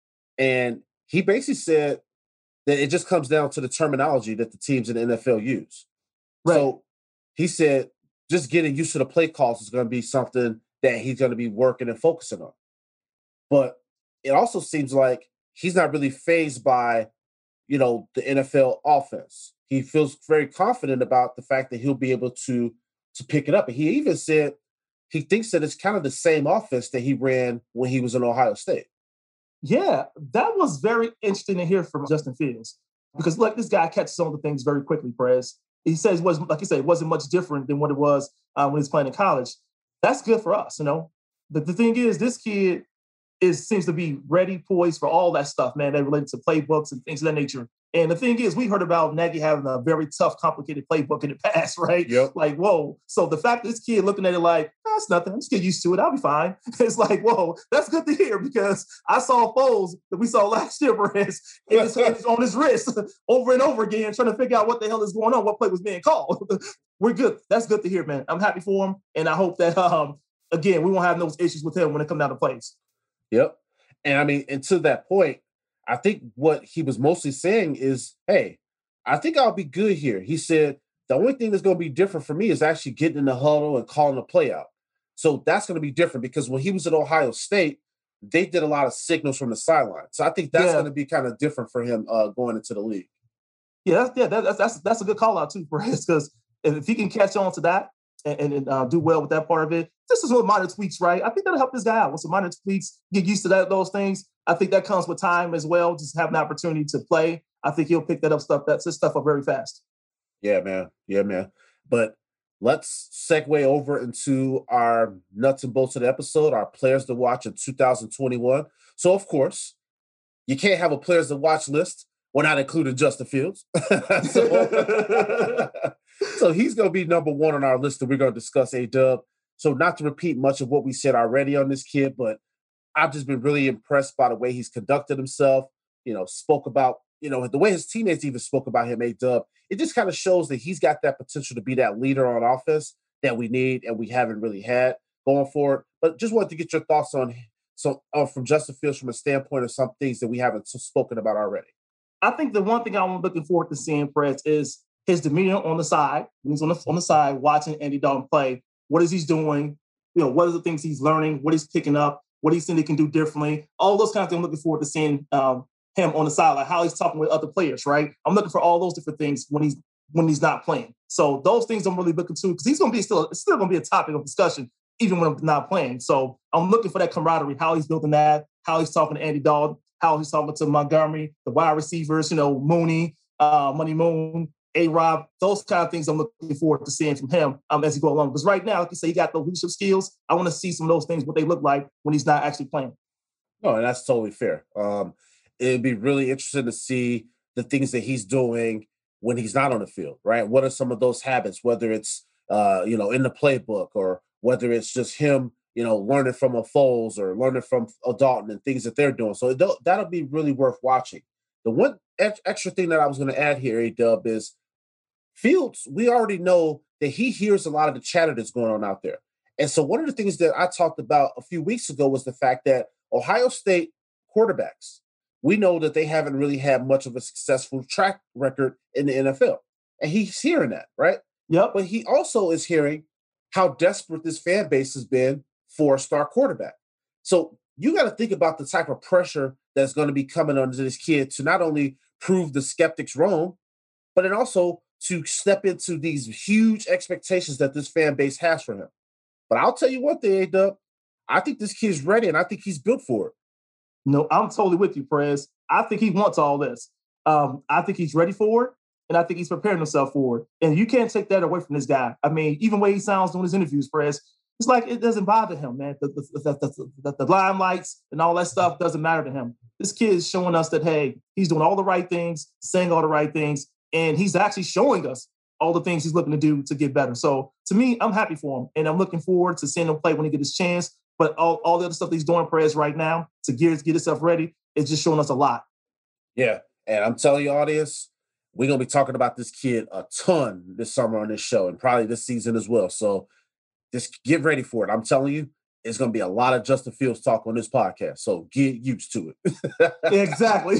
And he basically said that it just comes down to the terminology that the teams in the NFL use. Right. So he said just getting used to the play calls is going to be something that he's going to be working and focusing on. But it also seems like he's not really fazed by, the NFL offense. He feels very confident about the fact that he'll be able to pick it up. And he even said he thinks that it's kind of the same offense that he ran when he was in Ohio State. Yeah, that was very interesting to hear from Justin Fields because, look, this guy catches on to things very quickly, Perez. He says, like you said, it wasn't much different than what it was when he was playing in college. That's good for us, But the thing is, this kid seems to be ready, poised for all that stuff, man, that related to playbooks and things of that nature. And the thing is, we heard about Nagy having a very tough, complicated playbook in the past, right? Yep. Like, whoa. So the fact that this kid looking at it like, that's nothing. I'm just get used to it. I'll be fine. It's like, whoa, that's good to hear because I saw Foles that we saw last year, Perez, it's on his wrist over and over again, trying to figure out what the hell is going on, what play was being called. We're good. That's good to hear, man. I'm happy for him. And I hope that, again, we won't have those issues with him when it comes down to plays. Yep. And I mean, and to that point, I think what he was mostly saying is, hey, I think I'll be good here. He said, the only thing that's going to be different for me is actually getting in the huddle and calling a play out. So that's going to be different because when he was at Ohio State, they did a lot of signals from the sideline. So I think that's going to be kind of different for him going into the league. That's a good call out too for us, because if he can catch on to that and do well with that part of it, this is what minor tweaks, right? I think that'll help this guy out with some minor tweaks, get used to those things. I think that comes with time as well, just have an opportunity to play. I think he'll pick that's his stuff up very fast. Yeah, man. But let's segue over into our nuts and bolts of the episode, our players to watch in 2021. So, of course, you can't have a players to watch list. We're not including Justin Fields. So he's going to be number one on our list that we're going to discuss, A-Dub. So not to repeat much of what we said already on this kid, but I've just been really impressed by the way he's conducted himself, spoke about, the way his teammates even spoke about him, A-Dub. It just kind of shows that he's got that potential to be that leader on offense that we need and we haven't really had going forward. But just wanted to get your thoughts on from Justin Fields from a standpoint of some things that we haven't spoken about already. I think the one thing I'm looking forward to seeing, Press, is his demeanor on the side. When he's on the side watching Andy Dalton play, what is he doing? What are the things he's learning? What he's picking up? What he's saying he can do differently? All those kinds of things I'm looking forward to seeing him on the side, like how he's talking with other players, right? I'm looking for all those different things when he's not playing. So those things I'm really looking to, because he's going to be still going to be a topic of discussion even when I'm not playing. So I'm looking for that camaraderie, how he's building that, how he's talking to Andy Dalton, how he's talking to Montgomery, the wide receivers, Mooney, Money Moon, A-Rob, those kind of things I'm looking forward to seeing from him as he go along. Because right now, like you say, he got the leadership skills. I want to see some of those things, what they look like when he's not actually playing. No, and that's totally fair. It'd be really interesting to see the things that he's doing when he's not on the field, right? What are some of those habits, whether it's, in the playbook or whether it's just him, learning from a Foles or learning from a Dalton and things that they're doing. So that'll be really worth watching. The one extra thing that I was going to add here, A-Dub, is Fields, we already know that he hears a lot of the chatter that's going on out there. And so one of the things that I talked about a few weeks ago was the fact that Ohio State quarterbacks, we know that they haven't really had much of a successful track record in the NFL. And he's hearing that, right? Yep. But he also is hearing how desperate this fan base has been for a star quarterback. So you got to think about the type of pressure that's going to be coming onto this kid to not only prove the skeptics wrong, but then also to step into these huge expectations that this fan base has for him. But I'll tell you one thing, A-Dub, I think this kid's ready and I think he's built for it. No, I'm totally with you, Prez. I think he wants all this. I think he's ready for it, and I think he's preparing himself for it. And you can't take that away from this guy. I mean, even the way he sounds doing his interviews, Prez, it's like it doesn't bother him, man. The limelights and all that stuff doesn't matter to him. This kid is showing us that, hey, he's doing all the right things, saying all the right things, and he's actually showing us all the things he's looking to do to get better. So to me, I'm happy for him, and I'm looking forward to seeing him play when he gets his chance. But all the other stuff that he's doing, Perez, right now to get himself ready, is just showing us a lot. Yeah, and I'm telling you, audience, we're going to be talking about this kid a ton this summer on this show and probably this season as well. So just get ready for it. I'm telling you, it's going to be a lot of Justin Fields talk on this podcast. So get used to it. Exactly.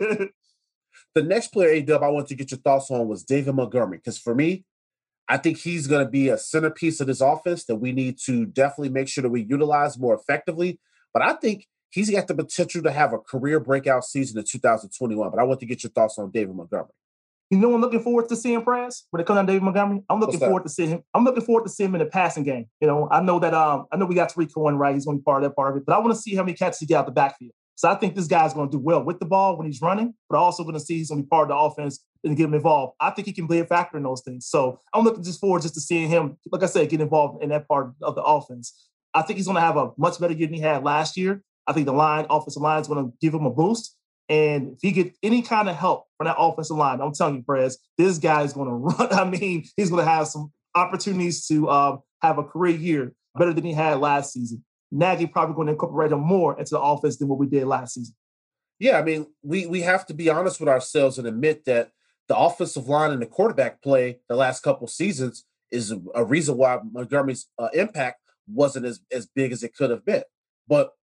The next player, A-Dub, I want to get your thoughts on was David Montgomery. Because for me, I think he's going to be a centerpiece of this offense that we need to definitely make sure that we utilize more effectively. But I think he's got the potential to have a career breakout season in 2021. But I want to get your thoughts on David Montgomery. You know, I'm looking forward to seeing Prez when it comes down to David Montgomery. I'm looking forward to seeing him. I'm looking forward to seeing him in the passing game. I know we got Tariq Cohen, right? He's going to be part of that part of it. But I want to see how many catches he get out the backfield. So I think this guy's going to do well with the ball when he's running, but also going to see he's going to be part of the offense and get him involved. I think he can be a factor in those things. So I'm looking forward to seeing him, like I said, get involved in that part of the offense. I think he's going to have a much better year than he had last year. I think the offensive line is going to give him a boost. And if he gets any kind of help from that offensive line, I'm telling you, Perez, this guy is going to run. I mean, he's going to have some opportunities to have a career year better than he had last season. Nagy probably going to incorporate him more into the offense than what we did last season. Yeah, I mean, we have to be honest with ourselves and admit that the offensive line and the quarterback play the last couple seasons is a reason why Montgomery's impact wasn't as big as it could have been. But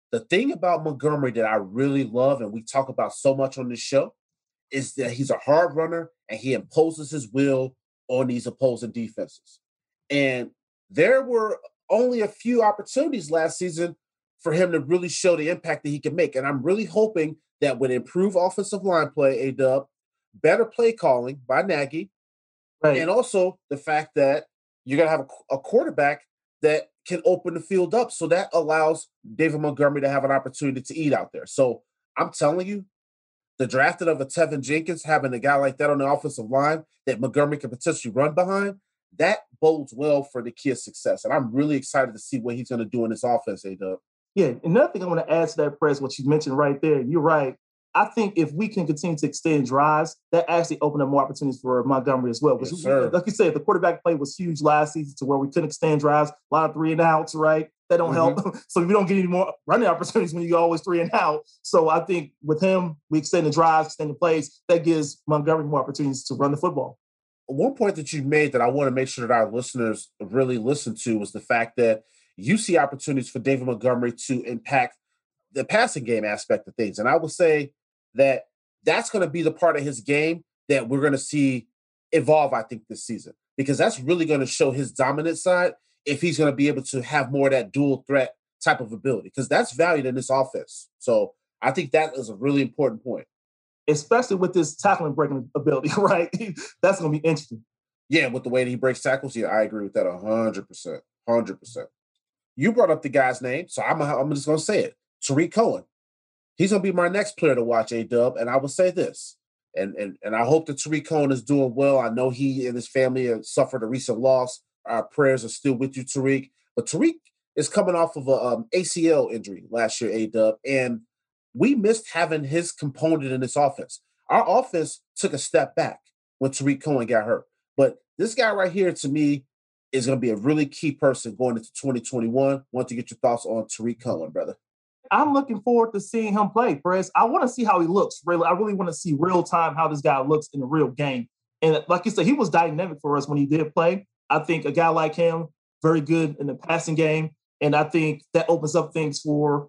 The thing about Montgomery that I really love, and we talk about so much on this show, is that he's a hard runner and he imposes his will on these opposing defenses. And there were only a few opportunities last season for him to really show the impact that he can make. And I'm really hoping that with improved offensive line play, A-Dub, better play calling by Nagy, Right. and also the fact that you're going to have a quarterback that can open the field up. So that allows David Montgomery to have an opportunity to eat out there. So I'm telling you, the drafting of a Tevin Jenkins, having a guy like that on the offensive line that Montgomery can potentially run behind, that bodes well for the kid's success. And I'm really excited to see what he's going to do in this offense, A-Dub. Yeah, another thing I want to add to that, Press, what you mentioned right there, you're right. I think if we can continue to extend drives, that actually open up more opportunities for Montgomery as well. Yes, Because, sir. like you said, the quarterback play was huge last season to where we couldn't extend drives, a lot of 3-and-outs, right? That don't help. So we don't get any more running opportunities when you always 3-and-out. So I think with him, we extend the drives, extend the plays. That gives Montgomery more opportunities to run the football. One point that you made that I want to make sure that our listeners really listen to was the fact that you see opportunities for David Montgomery to impact the passing game aspect of things. And I would say that that's going to be the part of his game that we're going to see evolve, I think, this season, because that's really going to show his dominant side if he's going to be able to have more of that dual threat type of ability, because that's valued in this offense. So I think that is a really important point. Especially with this tackling breaking ability, right? That's going to be interesting. Yeah, with the way that he breaks tackles, yeah, I agree with that 100%. 100%. You brought up the guy's name, so I'm just going to say it. Tarik Cohen. He's going to be my next player to watch, A-Dub, and I will say this, and I hope that Tarik Cohen is doing well. I know he and his family have suffered a recent loss. Our prayers are still with you, Tarik. But Tarik is coming off of a ACL injury last year, A-Dub, and we missed having his component in this offense. Our offense took a step back when Tarik Cohen got hurt. But this guy right here, to me, is going to be a really key person going into 2021. Want to get your thoughts on Tarik Cohen, brother. I'm looking forward to seeing him play, Perez. I want to see how he looks. Really, I really want to see real time how this guy looks in a real game. And like you said, he was dynamic for us when he did play. I think a guy like him, very good in the passing game. And I think that opens up things for,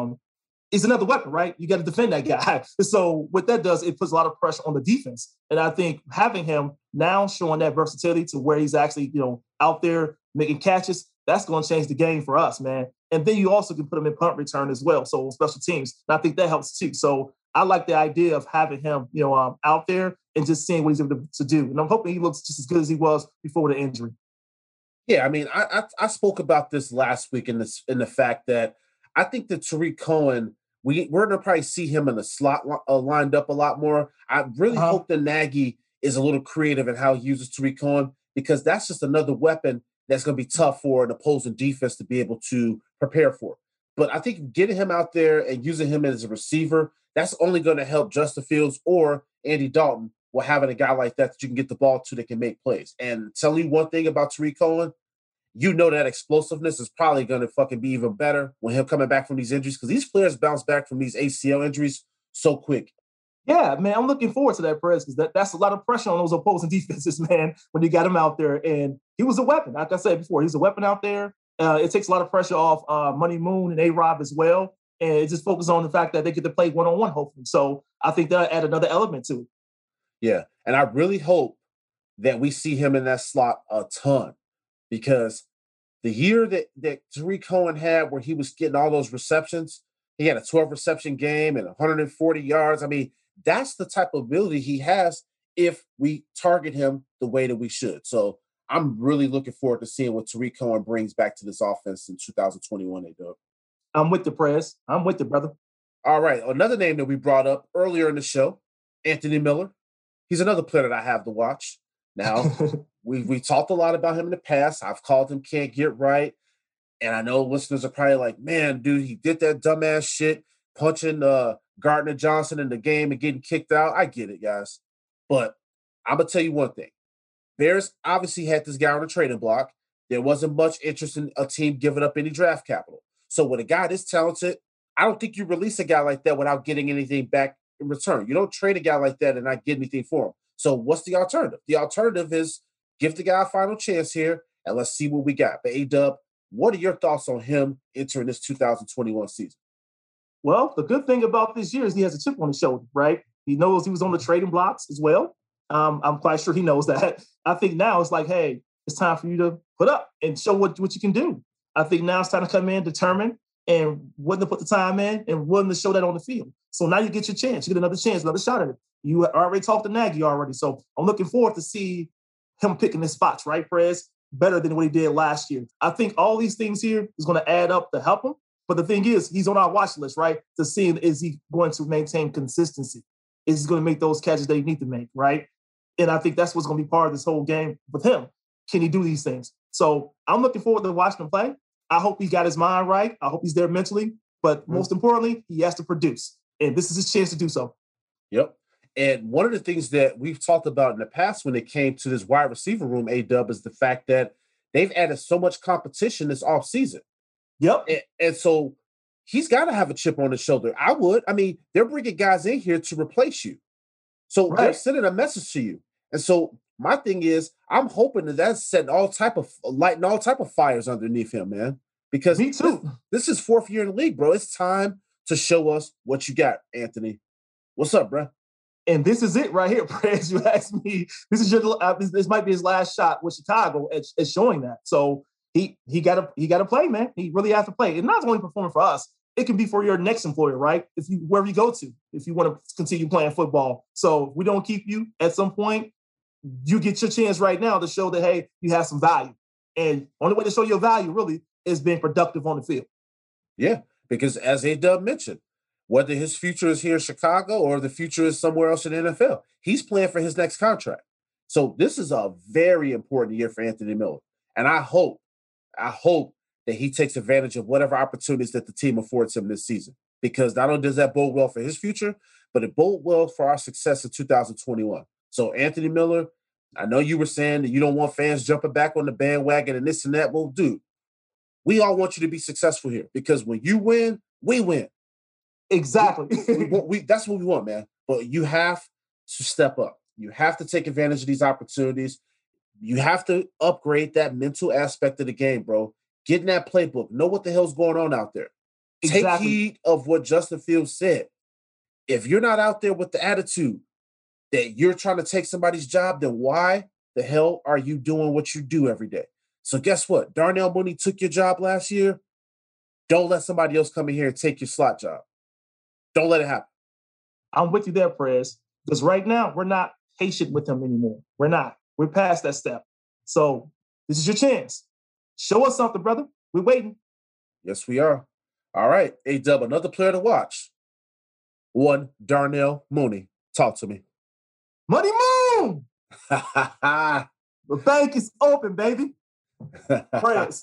he's another weapon, right? You got to defend that guy. So what that does, it puts a lot of pressure on the defense. And I think having him now showing that versatility to where he's actually, out there making catches, that's going to change the game for us, man. And then you also can put him in punt return as well. So special teams. And I think that helps too. So I like the idea of having him, out there and just seeing what he's able to do. And I'm hoping he looks just as good as he was before the injury. Yeah, I mean, I spoke about this last week in the fact that I think that Tarik Cohen, we're going to probably see him in the slot lined up a lot more. I really hope that Nagy is a little creative in how he uses Tarik Cohen, because that's just another weapon that's going to be tough for an opposing defense to be able to prepare for. But I think getting him out there and using him as a receiver, that's only going to help Justin Fields or Andy Dalton while having a guy like that you can get the ball to that can make plays. And telling you one thing about Tarik Cohen, that explosiveness is probably going to fucking be even better when him coming back from these injuries, because these players bounce back from these ACL injuries so quick. Yeah, man, I'm looking forward to that, Perez, because that's a lot of pressure on those opposing defenses, man, when you got him out there. And he was a weapon. Like I said before, he's a weapon out there. It takes a lot of pressure off Money Moon and A-Rob as well. And it just focuses on the fact that they get to play one-on-one, hopefully. So I think that'll add another element to it. Yeah, and I really hope that we see him in that slot a ton, because the year that Tarik Cohen had where he was getting all those receptions, he had a 12-reception game and 140 yards. I mean, that's the type of ability he has if we target him the way that we should. So I'm really looking forward to seeing what Tarik Cohen brings back to this offense in 2021, A-Dub. I'm with the Perez. I'm with the brother. All right, another name that we brought up earlier in the show, Anthony Miller. He's another player that I have to watch. Now, we talked a lot about him in the past. I've called him can't get right. And I know listeners are probably like, man, dude, he did that dumbass shit, punching Gardner Johnson in the game and getting kicked out. I get it, guys. But I'm going to tell you one thing. Bears obviously had this guy on the trading block. There wasn't much interest in a team giving up any draft capital. So with a guy this talented, I don't think you release a guy like that without getting anything back in return. You don't trade a guy like that and not get anything for him. So what's the alternative? The alternative is give the guy a final chance here and let's see what we got. But A-Dub, what are your thoughts on him entering this 2021 season? Well, the good thing about this year is he has a chip on his shoulder, right? He knows he was on the trading blocks as well. I'm quite sure he knows that. I think now it's like, hey, it's time for you to put up and show what you can do. I think now it's time to come in determined and willing to put the time in and willing to show that on the field. So now you get your chance. You get another chance, another shot at it. You already talked to Nagy already. So I'm looking forward to see him picking his spots, right, Perez? Better than what he did last year. I think all these things here is going to add up to help him. But the thing is, he's on our watch list, right? To see is he going to maintain consistency? Is he going to make those catches that he needs to make, right? And I think that's what's going to be part of this whole game with him. Can he do these things? So I'm looking forward to watching him play. I hope he got his mind right. I hope he's there mentally. But most importantly, he has to produce. And this is his chance to do so. Yep. And one of the things that we've talked about in the past when it came to this wide receiver room, A-Dub, is the fact that they've added so much competition this offseason. Yep. And so he's got to have a chip on his shoulder. I would. I mean, they're bringing guys in here to replace you. So they're sending a message to you. And so my thing is, I'm hoping that that's setting lighting all type of fires underneath him, man. Because me too. This is 4th year in the league, bro. It's time to show us what you got, Anthony. What's up, bro? And this is it right here, Perez. You asked me. This is this might be his last shot with Chicago at showing that. So he got to play, man. He really has to play. And not only performing for us, it can be for your next employer, right? Wherever you go to, if you want to continue playing football. So if we don't keep you at some point, you get your chance right now to show that, hey, you have some value. And only way to show your value really is being productive on the field. Yeah, because as A-Dub mentioned, whether his future is here in Chicago or the future is somewhere else in the NFL, he's playing for his next contract. So this is a very important year for Anthony Miller. And I hope that he takes advantage of whatever opportunities that the team affords him this season. Because not only does that bode well for his future, but it bode well for our success in 2021. So Anthony Miller, I know you were saying that you don't want fans jumping back on the bandwagon and this and that. Well, dude, we all want you to be successful here because when you win, we win. Exactly. That's what we want, man. But you have to step up. You have to take advantage of these opportunities. You have to upgrade that mental aspect of the game, bro. Get in that playbook. Know what the hell's going on out there. Exactly. Take heed of what Justin Fields said. If you're not out there with the attitude that you're trying to take somebody's job, then why the hell are you doing what you do every day? So guess what? Darnell Mooney took your job last year. Don't let somebody else come in here and take your slot job. Don't let it happen. I'm with you there, Perez. Because right now, we're not patient with him anymore. We're not. We're past that step. So this is your chance. Show us something, brother. We're waiting. Yes, we are. All right. A-Dub, another player to watch. One, Darnell Mooney. Talk to me. Money Moon! The bank is open, baby. Perez,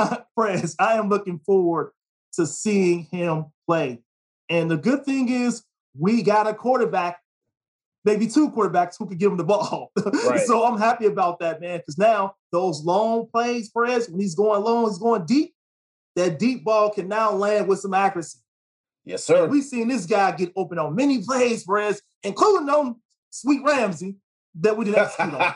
I am looking forward to seeing him play. And the good thing is we got a quarterback, maybe 2 quarterbacks who could give him the ball. Right. So I'm happy about that, man, because now those long plays, Perez, when he's going long, he's going deep, that deep ball can now land with some accuracy. Yes, sir. And we've seen this guy get open on many plays, Perez, including on Sweet Ramsey, that we didn't execute on.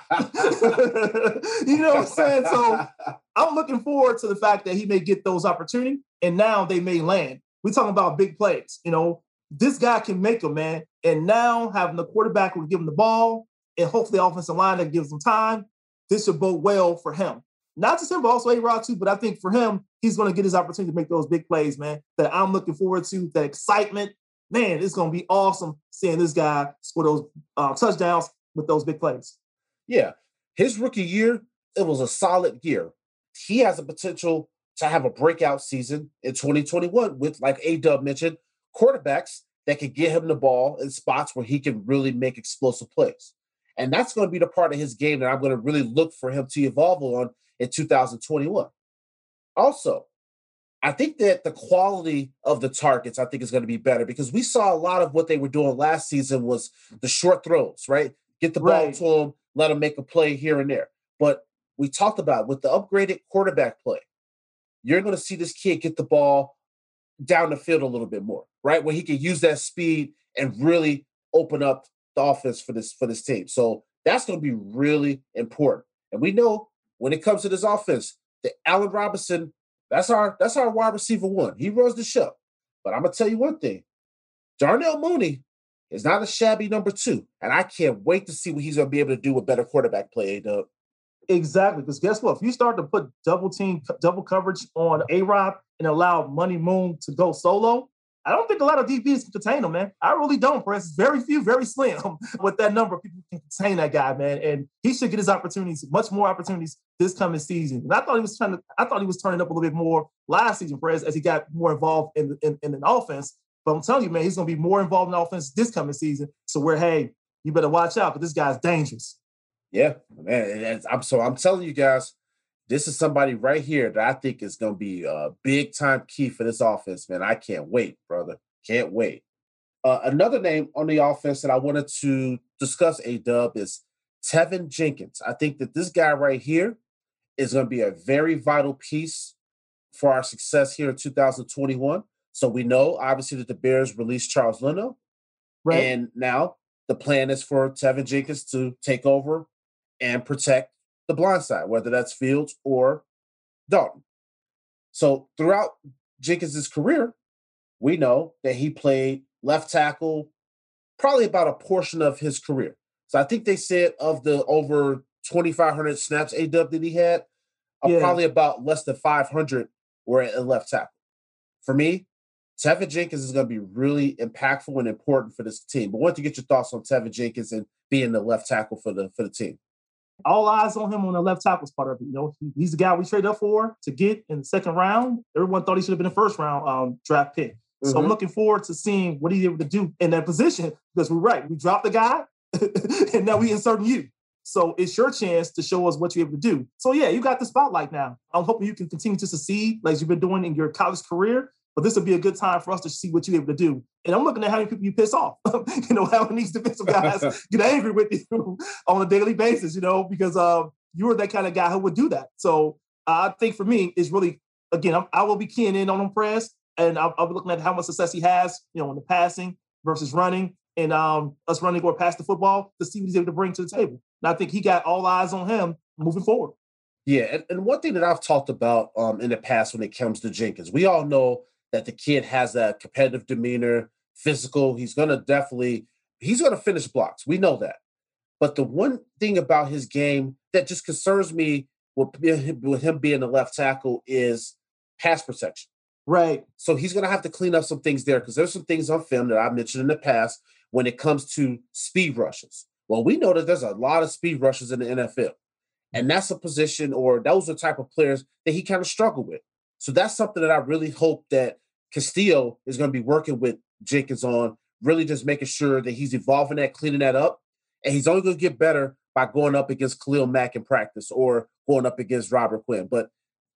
You know what I'm saying? So I'm looking forward to the fact that he may get those opportunities, and now they may land. We're talking about big plays. You know, this guy can make them, man. And now having the quarterback who will give him the ball and hopefully the offensive line that gives him time, this should bode well for him. Not just him, but also A-Rod too. But I think for him, he's going to get his opportunity to make those big plays, man, that I'm looking forward to, that excitement. Man, it's going to be awesome seeing this guy score those touchdowns with those big plays. Yeah. His rookie year, it was a solid year. He has the potential to have a breakout season in 2021 with, like A-Dub mentioned, quarterbacks that can get him the ball in spots where he can really make explosive plays. And that's going to be the part of his game that I'm going to really look for him to evolve on in 2021. Also, I think that the quality of the targets, I think, is going to be better because we saw a lot of what they were doing last season was the short throws, right? Get the ball to him, let him make a play here and there. But we talked about with the upgraded quarterback play, you're going to see this kid get the ball down the field a little bit more, right? Where he can use that speed and really open up the offense for this team. So that's going to be really important. And we know when it comes to this offense, that Allen Robinson, that's our wide receiver one. He runs the show. But I'm going to tell you one thing. Darnell Mooney is not a shabby number 2. And I can't wait to see what he's going to be able to do with better quarterback play, A-Dub. Exactly. Because guess what? If you start to put double coverage on A-Rob and allow Money Moon to go solo, I don't think a lot of DBs can contain him, man. I really don't, Press. Very few, very slim with that number of people can contain that guy, man. And he should get his opportunities, much more opportunities this coming season. And I thought he was turning up a little bit more last season, Press, as he got more involved in an offense. But I'm telling you, man, he's going to be more involved in offense this coming season. So you better watch out because this guy's dangerous. Yeah, man. I'm telling you guys, this is somebody right here that I think is going to be a big-time key for this offense, man. I can't wait, brother. Can't wait. Another name on the offense that I wanted to discuss, A-Dub, is Tevin Jenkins. I think that this guy right here is going to be a very vital piece for our success here in 2021. So we know, obviously, that the Bears released Charles Leno. Right. And now the plan is for Tevin Jenkins to take over and protect the blind side, whether that's Fields or Dalton. So throughout Jenkins' career, we know that he played left tackle probably about a portion of his career. So I think they said of the over 2,500 snaps A-Dub that he had, probably about less than 500 were at left tackle. For me, Tevin Jenkins is going to be really impactful and important for this team. But I want to get your thoughts on Tevin Jenkins and being the left tackle for the team. All eyes on him on the left tackle's part of it. You know, he's the guy we traded up for to get in the second round. Everyone thought he should have been a first round draft pick. Mm-hmm. So I'm looking forward to seeing what he's able to do in that position because we're right. We dropped the guy and now we inserting you. So it's your chance to show us what you're able to do. So yeah, you got the spotlight now. I'm hoping you can continue to succeed like you've been doing in your college career. But this will be a good time for us to see what you're able to do. And I'm looking at how many people you piss off. How many these defensive guys get angry with you on a daily basis, because you were that kind of guy who would do that. So I think for me, it's really, again, I will be keying in on him, Press, and I'll be looking at how much success he has, in the passing versus running and us running or pass the football to see what he's able to bring to the table. And I think he got all eyes on him moving forward. Yeah, and one thing that I've talked about in the past when it comes to Jenkins, we all know that the kid has that competitive demeanor, physical. He's going to finish blocks. We know that. But the one thing about his game that just concerns me with him being the left tackle is pass protection. Right. So he's going to have to clean up some things there because there's some things on film that I mentioned in the past when it comes to speed rushes. Well, we know that there's a lot of speed rushes in the NFL. And that's a position, or those are the type of players that he kind of struggled with. So that's something that I really hope that Castillo is going to be working with Jenkins on, really just making sure that he's evolving that, cleaning that up. And he's only going to get better by going up against Khalil Mack in practice or going up against Robert Quinn. But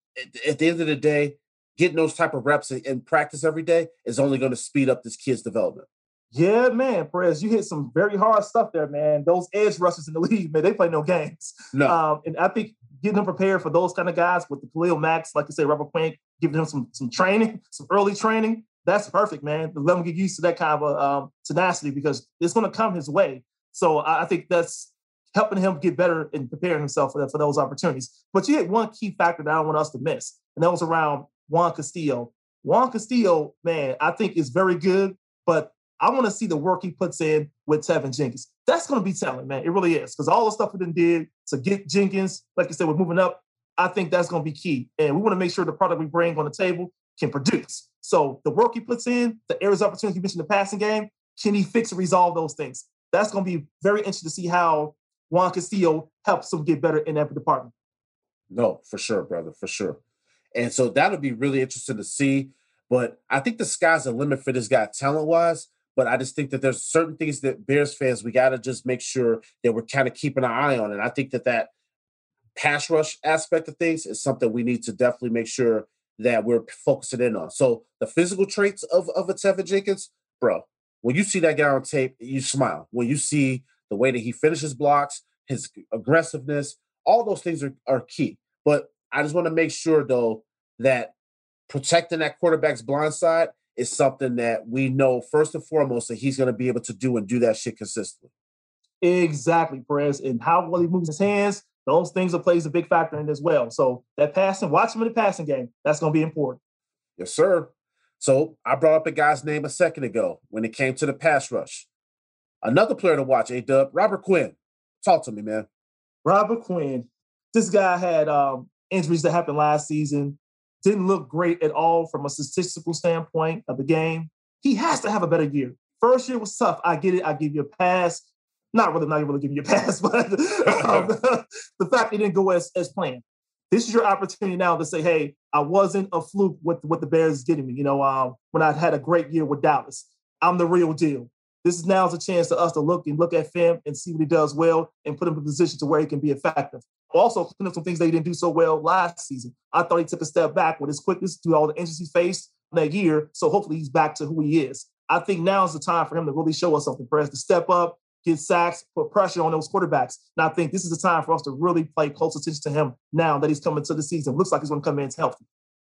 at the end of the day, getting those type of reps in practice every day is only going to speed up this kid's development. Yeah, man, Perez, you hit some very hard stuff there, man. Those edge rushers in the league, man, they play no games. No. And I think getting them prepared for those kind of guys with the Khalil Macks, like you say, Robert Quinn, giving them some training, some early training, that's perfect, man. Let him get used to that kind of tenacity because it's going to come his way. So I think that's helping him get better and preparing himself for those opportunities. But you hit one key factor that I don't want us to miss, and that was around Juan Castillo. Juan Castillo, man, I think is very good, but I want to see the work he puts in with Tevin Jenkins. That's going to be telling, man. It really is. Because all the stuff we did to get Jenkins, like you said, we're moving up. I think that's going to be key. And we want to make sure the product we bring on the table can produce. So the work he puts in, the areas of opportunity you mentioned in the passing game, can he fix and resolve those things? That's going to be very interesting to see how Juan Castillo helps him get better in that department. No, for sure, brother, for sure. And so that'll be really interesting to see. But I think the sky's the limit for this guy talent-wise. But I just think that there's certain things that Bears fans, we got to just make sure that we're kind of keeping our eye on. And I think that pass rush aspect of things is something we need to definitely make sure that we're focusing in on. So the physical traits of a Tevin Jenkins, bro, when you see that guy on tape, you smile. When you see the way that he finishes blocks, his aggressiveness, all those things are key. But I just want to make sure, though, that protecting that quarterback's blind side is something that we know first and foremost that he's going to be able to do and do that shit consistently. Exactly, Perez. And how well he moves his hands, those things plays a big factor in as well. So that passing, watch him in the passing game. That's going to be important. Yes, sir. So I brought up a guy's name a second ago when it came to the pass rush. Another player to watch, A-Dub, Robert Quinn. Talk to me, man. Robert Quinn. This guy had injuries that happened last season. Didn't look great at all from a statistical standpoint of the game. He has to have a better year. First year was tough. I get it. I give you a pass. Not really giving you a pass, but the fact he didn't go as planned. This is your opportunity now to say, hey, I wasn't a fluke with what the Bears getting me. When I had a great year with Dallas, I'm the real deal. This is now a chance for us to look at film and see what he does well and put him in a position to where he can be effective. Also, clean up some things that he didn't do so well last season. I thought he took a step back with his quickness through all the injuries he faced that year. So hopefully he's back to who he is. I think now is the time for him to really show us something, Perez, to step up, get sacks, put pressure on those quarterbacks. And I think this is the time for us to really pay close attention to him now that he's coming to the season. Looks like he's going to come in healthy.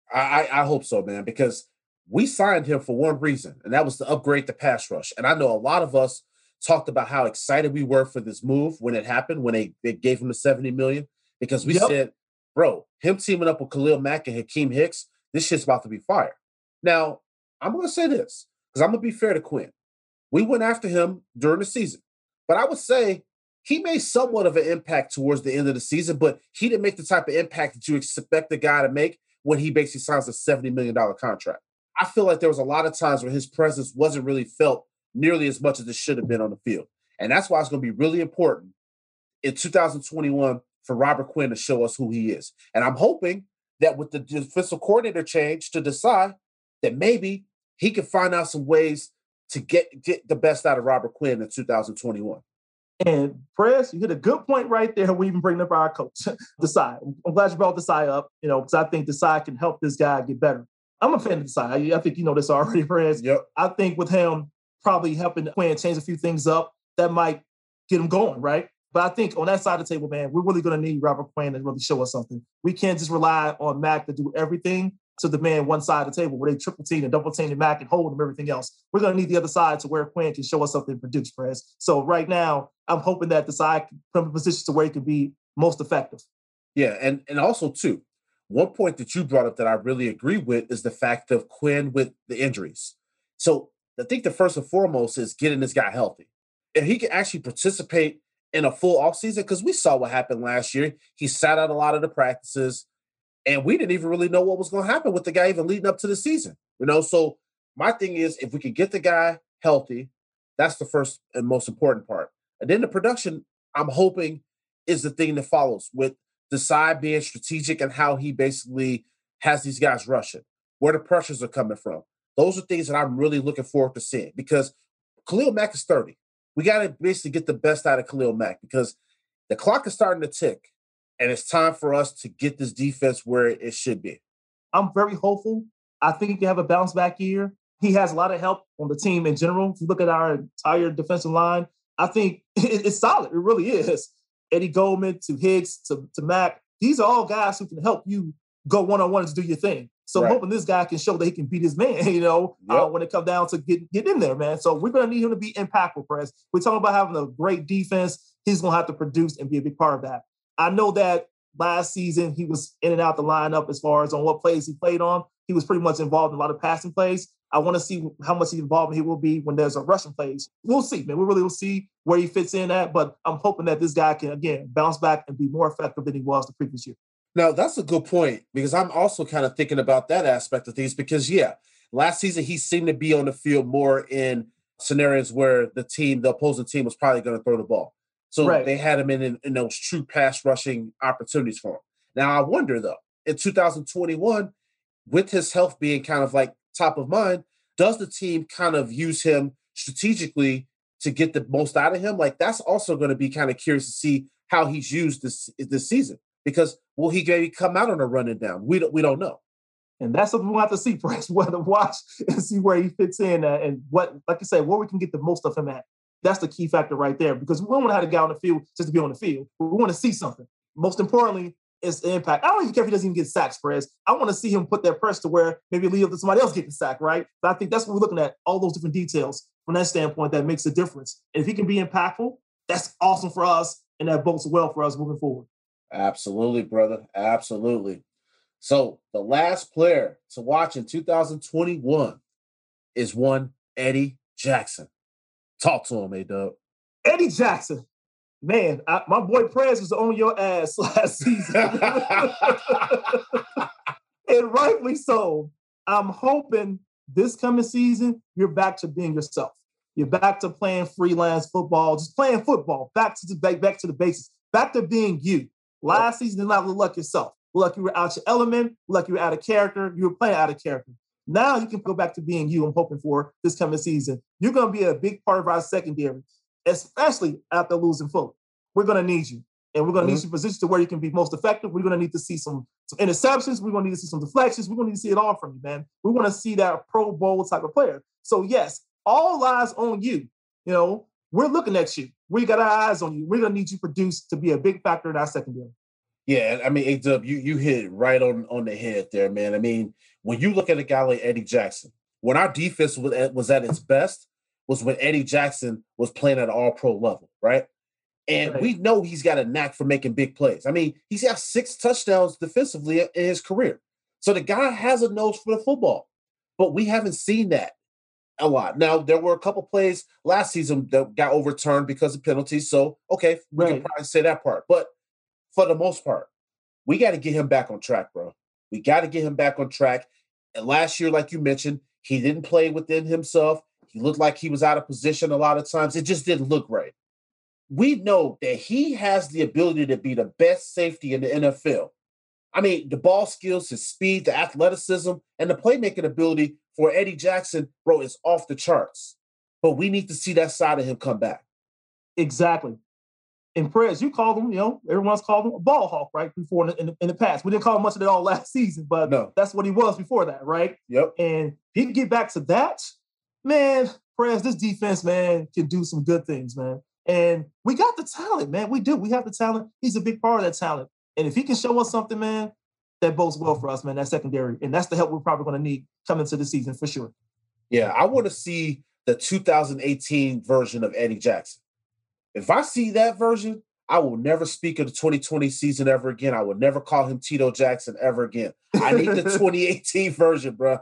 I hope so, man, because we signed him for one reason, and that was to upgrade the pass rush. And I know a lot of us talked about how excited we were for this move when it happened, when they gave him the $70 million, because we said, bro, him teaming up with Khalil Mack and Hakeem Hicks, this shit's about to be fire. Now, I'm going to say this, because I'm going to be fair to Quinn. We went after him during the season, but I would say he made somewhat of an impact towards the end of the season, but he didn't make the type of impact that you expect a guy to make when he basically signs a $70 million contract. I feel like there was a lot of times where his presence wasn't really felt nearly as much as it should have been on the field. And that's why it's going to be really important in 2021 for Robert Quinn to show us who he is. And I'm hoping that with the defensive coordinator change to decide that maybe he can find out some ways to get the best out of Robert Quinn in 2021. And Perez, you hit a good point right there. We even bring up our coach, Desai. I'm glad you brought Desai up, because I think Desai can help this guy get better. I'm a fan of Desai. I think you know this already, Perez. Yep. I think with him probably helping Quinn change a few things up, that might get him going, right? But I think on that side of the table, man, we're really going to need Robert Quinn to really show us something. We can't just rely on Mac to do everything to the man one side of the table where they triple team and double team and Mac and hold him everything else. We're going to need the other side to where Quinn can show us something and produce, Perez. So right now, I'm hoping that Desai can put him in a position to where he can be most effective. Yeah, and also, too, one point that you brought up that I really agree with is the fact of Quinn with the injuries. So I think the first and foremost is getting this guy healthy. If he can actually participate in a full offseason, because we saw what happened last year. He sat out a lot of the practices, and we didn't even really know what was going to happen with the guy even leading up to the season. So my thing is, if we can get the guy healthy, that's the first and most important part. And then the production, I'm hoping, is the thing that follows with Desai being strategic and how he basically has these guys rushing, where the pressures are coming from. Those are things that I'm really looking forward to seeing, because Khalil Mack is 30. We got to basically get the best out of Khalil Mack because the clock is starting to tick, and it's time for us to get this defense where it should be. I'm very hopeful. I think he can have a bounce back year. He has a lot of help on the team in general. If you look at our entire defensive line, I think it's solid. It really is. Eddie Goldman to Hicks to Mack. These are all guys who can help you go one-on-one to do your thing. So I'm hoping this guy can show that he can beat his man, when it comes down to get in there, man. So we're going to need him to be impactful, Press. We're talking about having a great defense. He's going to have to produce and be a big part of that. I know that last season he was in and out the lineup as far as on what plays he played on. He was pretty much involved in a lot of passing plays. I want to see how much involved he will be when there's a rushing plays. We'll see, man. We really will see where he fits in at, but I'm hoping that this guy can, again, bounce back and be more effective than he was the previous year. Now, that's a good point because I'm also kind of thinking about that aspect of things because, last season he seemed to be on the field more in scenarios where the opposing team was probably going to throw the ball. So they had him in those true pass rushing opportunities for him. Now, I wonder, though, in 2021, with his health being kind of like top of mind, does the team kind of use him strategically to get the most out of him? Like, that's also going to be kind of curious to see how he's used this season. Because will he maybe come out on a running down? We don't know. And that's something we'll have to see, Press. We'll have to watch and see where he fits in and what, like you say, where we can get the most of him at. That's the key factor right there because we don't want to have a guy on the field just to be on the field. We want to see something. Most importantly, is the impact. I don't even care if he doesn't even get sacks, Press. I want to see him put that press to where maybe leave to somebody else getting sacked, right? But I think that's what we're looking at, all those different details from that standpoint that makes a difference. And if he can be impactful, that's awesome for us, and that bodes well for us moving forward. Absolutely, brother. Absolutely. So the last player to watch in 2021 is one Eddie Jackson. Talk to him, A-Dub. Eddie Jackson. Man, my boy Prez was on your ass last season. And rightly so. I'm hoping this coming season, you're back to being yourself. You're back to playing freelance football, just playing football, back to the basics, back to being you. Last season, did not look like yourself. Look like you were out your element, look like you were out of character, you were playing out of character. Now you can go back to being you, I'm hoping for this coming season. You're going to be a big part of our secondary, especially after losing Fuller. We're going to need you. And we're going to need you positioned to where you can be most effective. We're going to need to see some interceptions. We're going to need to see some deflections. We're going to need to see it all from you, man. We want to see that Pro Bowl type of player. So, yes, all eyes on you. You know, we're looking at you. We got our eyes on you. We're going to need you produced to be a big factor in our secondary. Yeah, I mean, A-Dub, you hit it right on the head there, man. I mean, when you look at a guy like Eddie Jackson, when our defense was at its best was when Eddie Jackson was playing at an all-pro level, right? And we know he's got a knack for making big plays. I mean, he's got 6 touchdowns defensively in his career. So the guy has a nose for the football. But we haven't seen that a lot. Now, there were a couple plays last season that got overturned because of penalties. So, okay, we can probably say that part. But for the most part, we got to get him back on track, bro. We got to get him back on track. And last year, like you mentioned, he didn't play within himself. He looked like he was out of position a lot of times. It just didn't look right. We know that he has the ability to be the best safety in the NFL. I mean, the ball skills, his speed, the athleticism, and the playmaking ability for Eddie Jackson, bro, is off the charts. But we need to see that side of him come back. Exactly. And Perez, you called him, you know, everyone's called him a ball hawk, right? Before in the past. We didn't call him much of it all last season, but that's what he was before that, right? Yep. And he can get back to that, man, Perez, this defense, man, can do some good things, man. And we got the talent, man. We do. We have the talent. He's a big part of that talent. And if he can show us something, man, that bodes well for us, man, that secondary. And that's the help we're probably going to need coming into the season for sure. Yeah, I want to see the 2018 version of Eddie Jackson. If I see that version, I will never speak of the 2020 season ever again. I will never call him Tito Jackson ever again. I need the 2018 version, bro.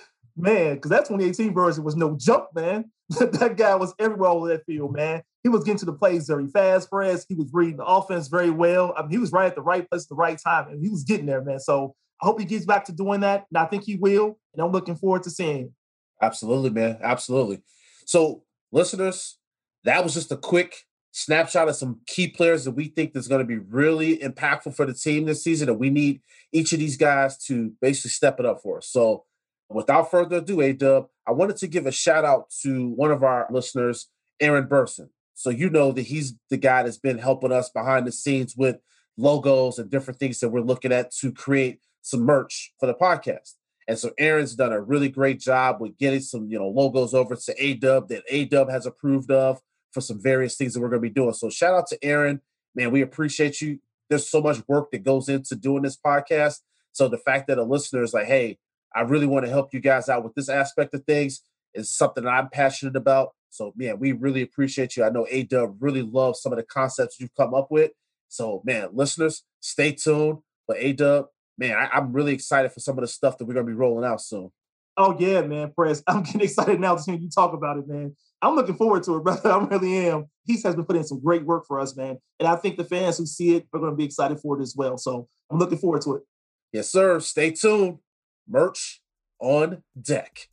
Man, because that 2018 version was no joke, man. That guy was everywhere over that field, man. He was getting to the plays very fast, Perez. He was reading the offense very well. I mean, he was right at the right place at the right time, and he was getting there, man. So I hope he gets back to doing that, and I think he will, and I'm looking forward to seeing it. Absolutely, man. Absolutely. So, listeners, that was just a quick snapshot of some key players that we think is going to be really impactful for the team this season, and we need each of these guys to basically step it up for us. So, without further ado, A-Dub, I wanted to give a shout out to one of our listeners, Aaron Burson. So you know that he's the guy that's been helping us behind the scenes with logos and different things that we're looking at to create some merch for the podcast. And so Aaron's done a really great job with getting some, logos over to A-Dub that A-Dub has approved of for some various things that we're going to be doing. So shout out to Aaron. Man, we appreciate you. There's so much work that goes into doing this podcast. So the fact that a listener is like, hey, I really want to help you guys out with this aspect of things is something that I'm passionate about. So, man, we really appreciate you. I know A-Dub really loves some of the concepts you've come up with. So, man, listeners, stay tuned. But A-Dub, man, I'm really excited for some of the stuff that we're going to be rolling out soon. Oh, yeah, man, Press. I'm getting excited now to hear you talk about it, man. I'm looking forward to it, brother. I really am. He has been putting in some great work for us, man. And I think the fans who see it are going to be excited for it as well. So I'm looking forward to it. Yes, sir. Stay tuned. Merch on deck.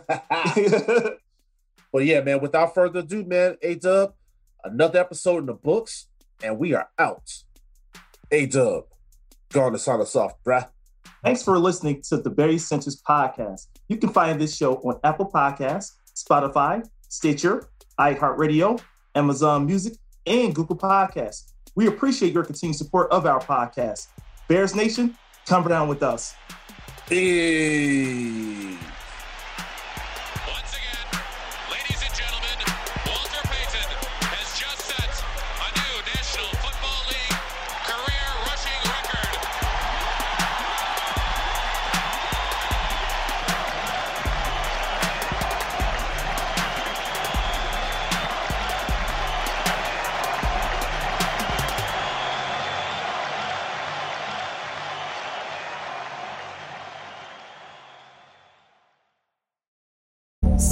But yeah, man, without further ado, man, A-Dub, another episode in the books, and we are out. A-Dub, go on to sign us off, bruh. Thanks for listening to the Barry Centers podcast. You can find this show on Apple Podcasts, Spotify, Stitcher, iHeartRadio, Amazon Music, and Google Podcasts. We appreciate your continued support of our podcast. Bears Nation, come down with us. Hey.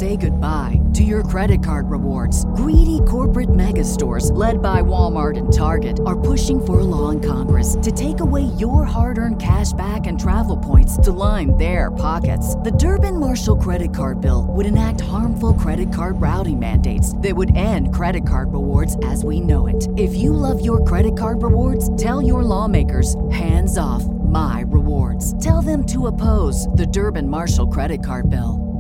say goodbye to your credit card rewards. Greedy corporate mega stores, led by Walmart and Target, are pushing for a law in Congress to take away your hard-earned cash back and travel points to line their pockets. The Durbin-Marshall credit card bill would enact harmful credit card routing mandates that would end credit card rewards as we know it. If you love your credit card rewards, tell your lawmakers, hands off my rewards. Tell them to oppose the Durbin-Marshall credit card bill.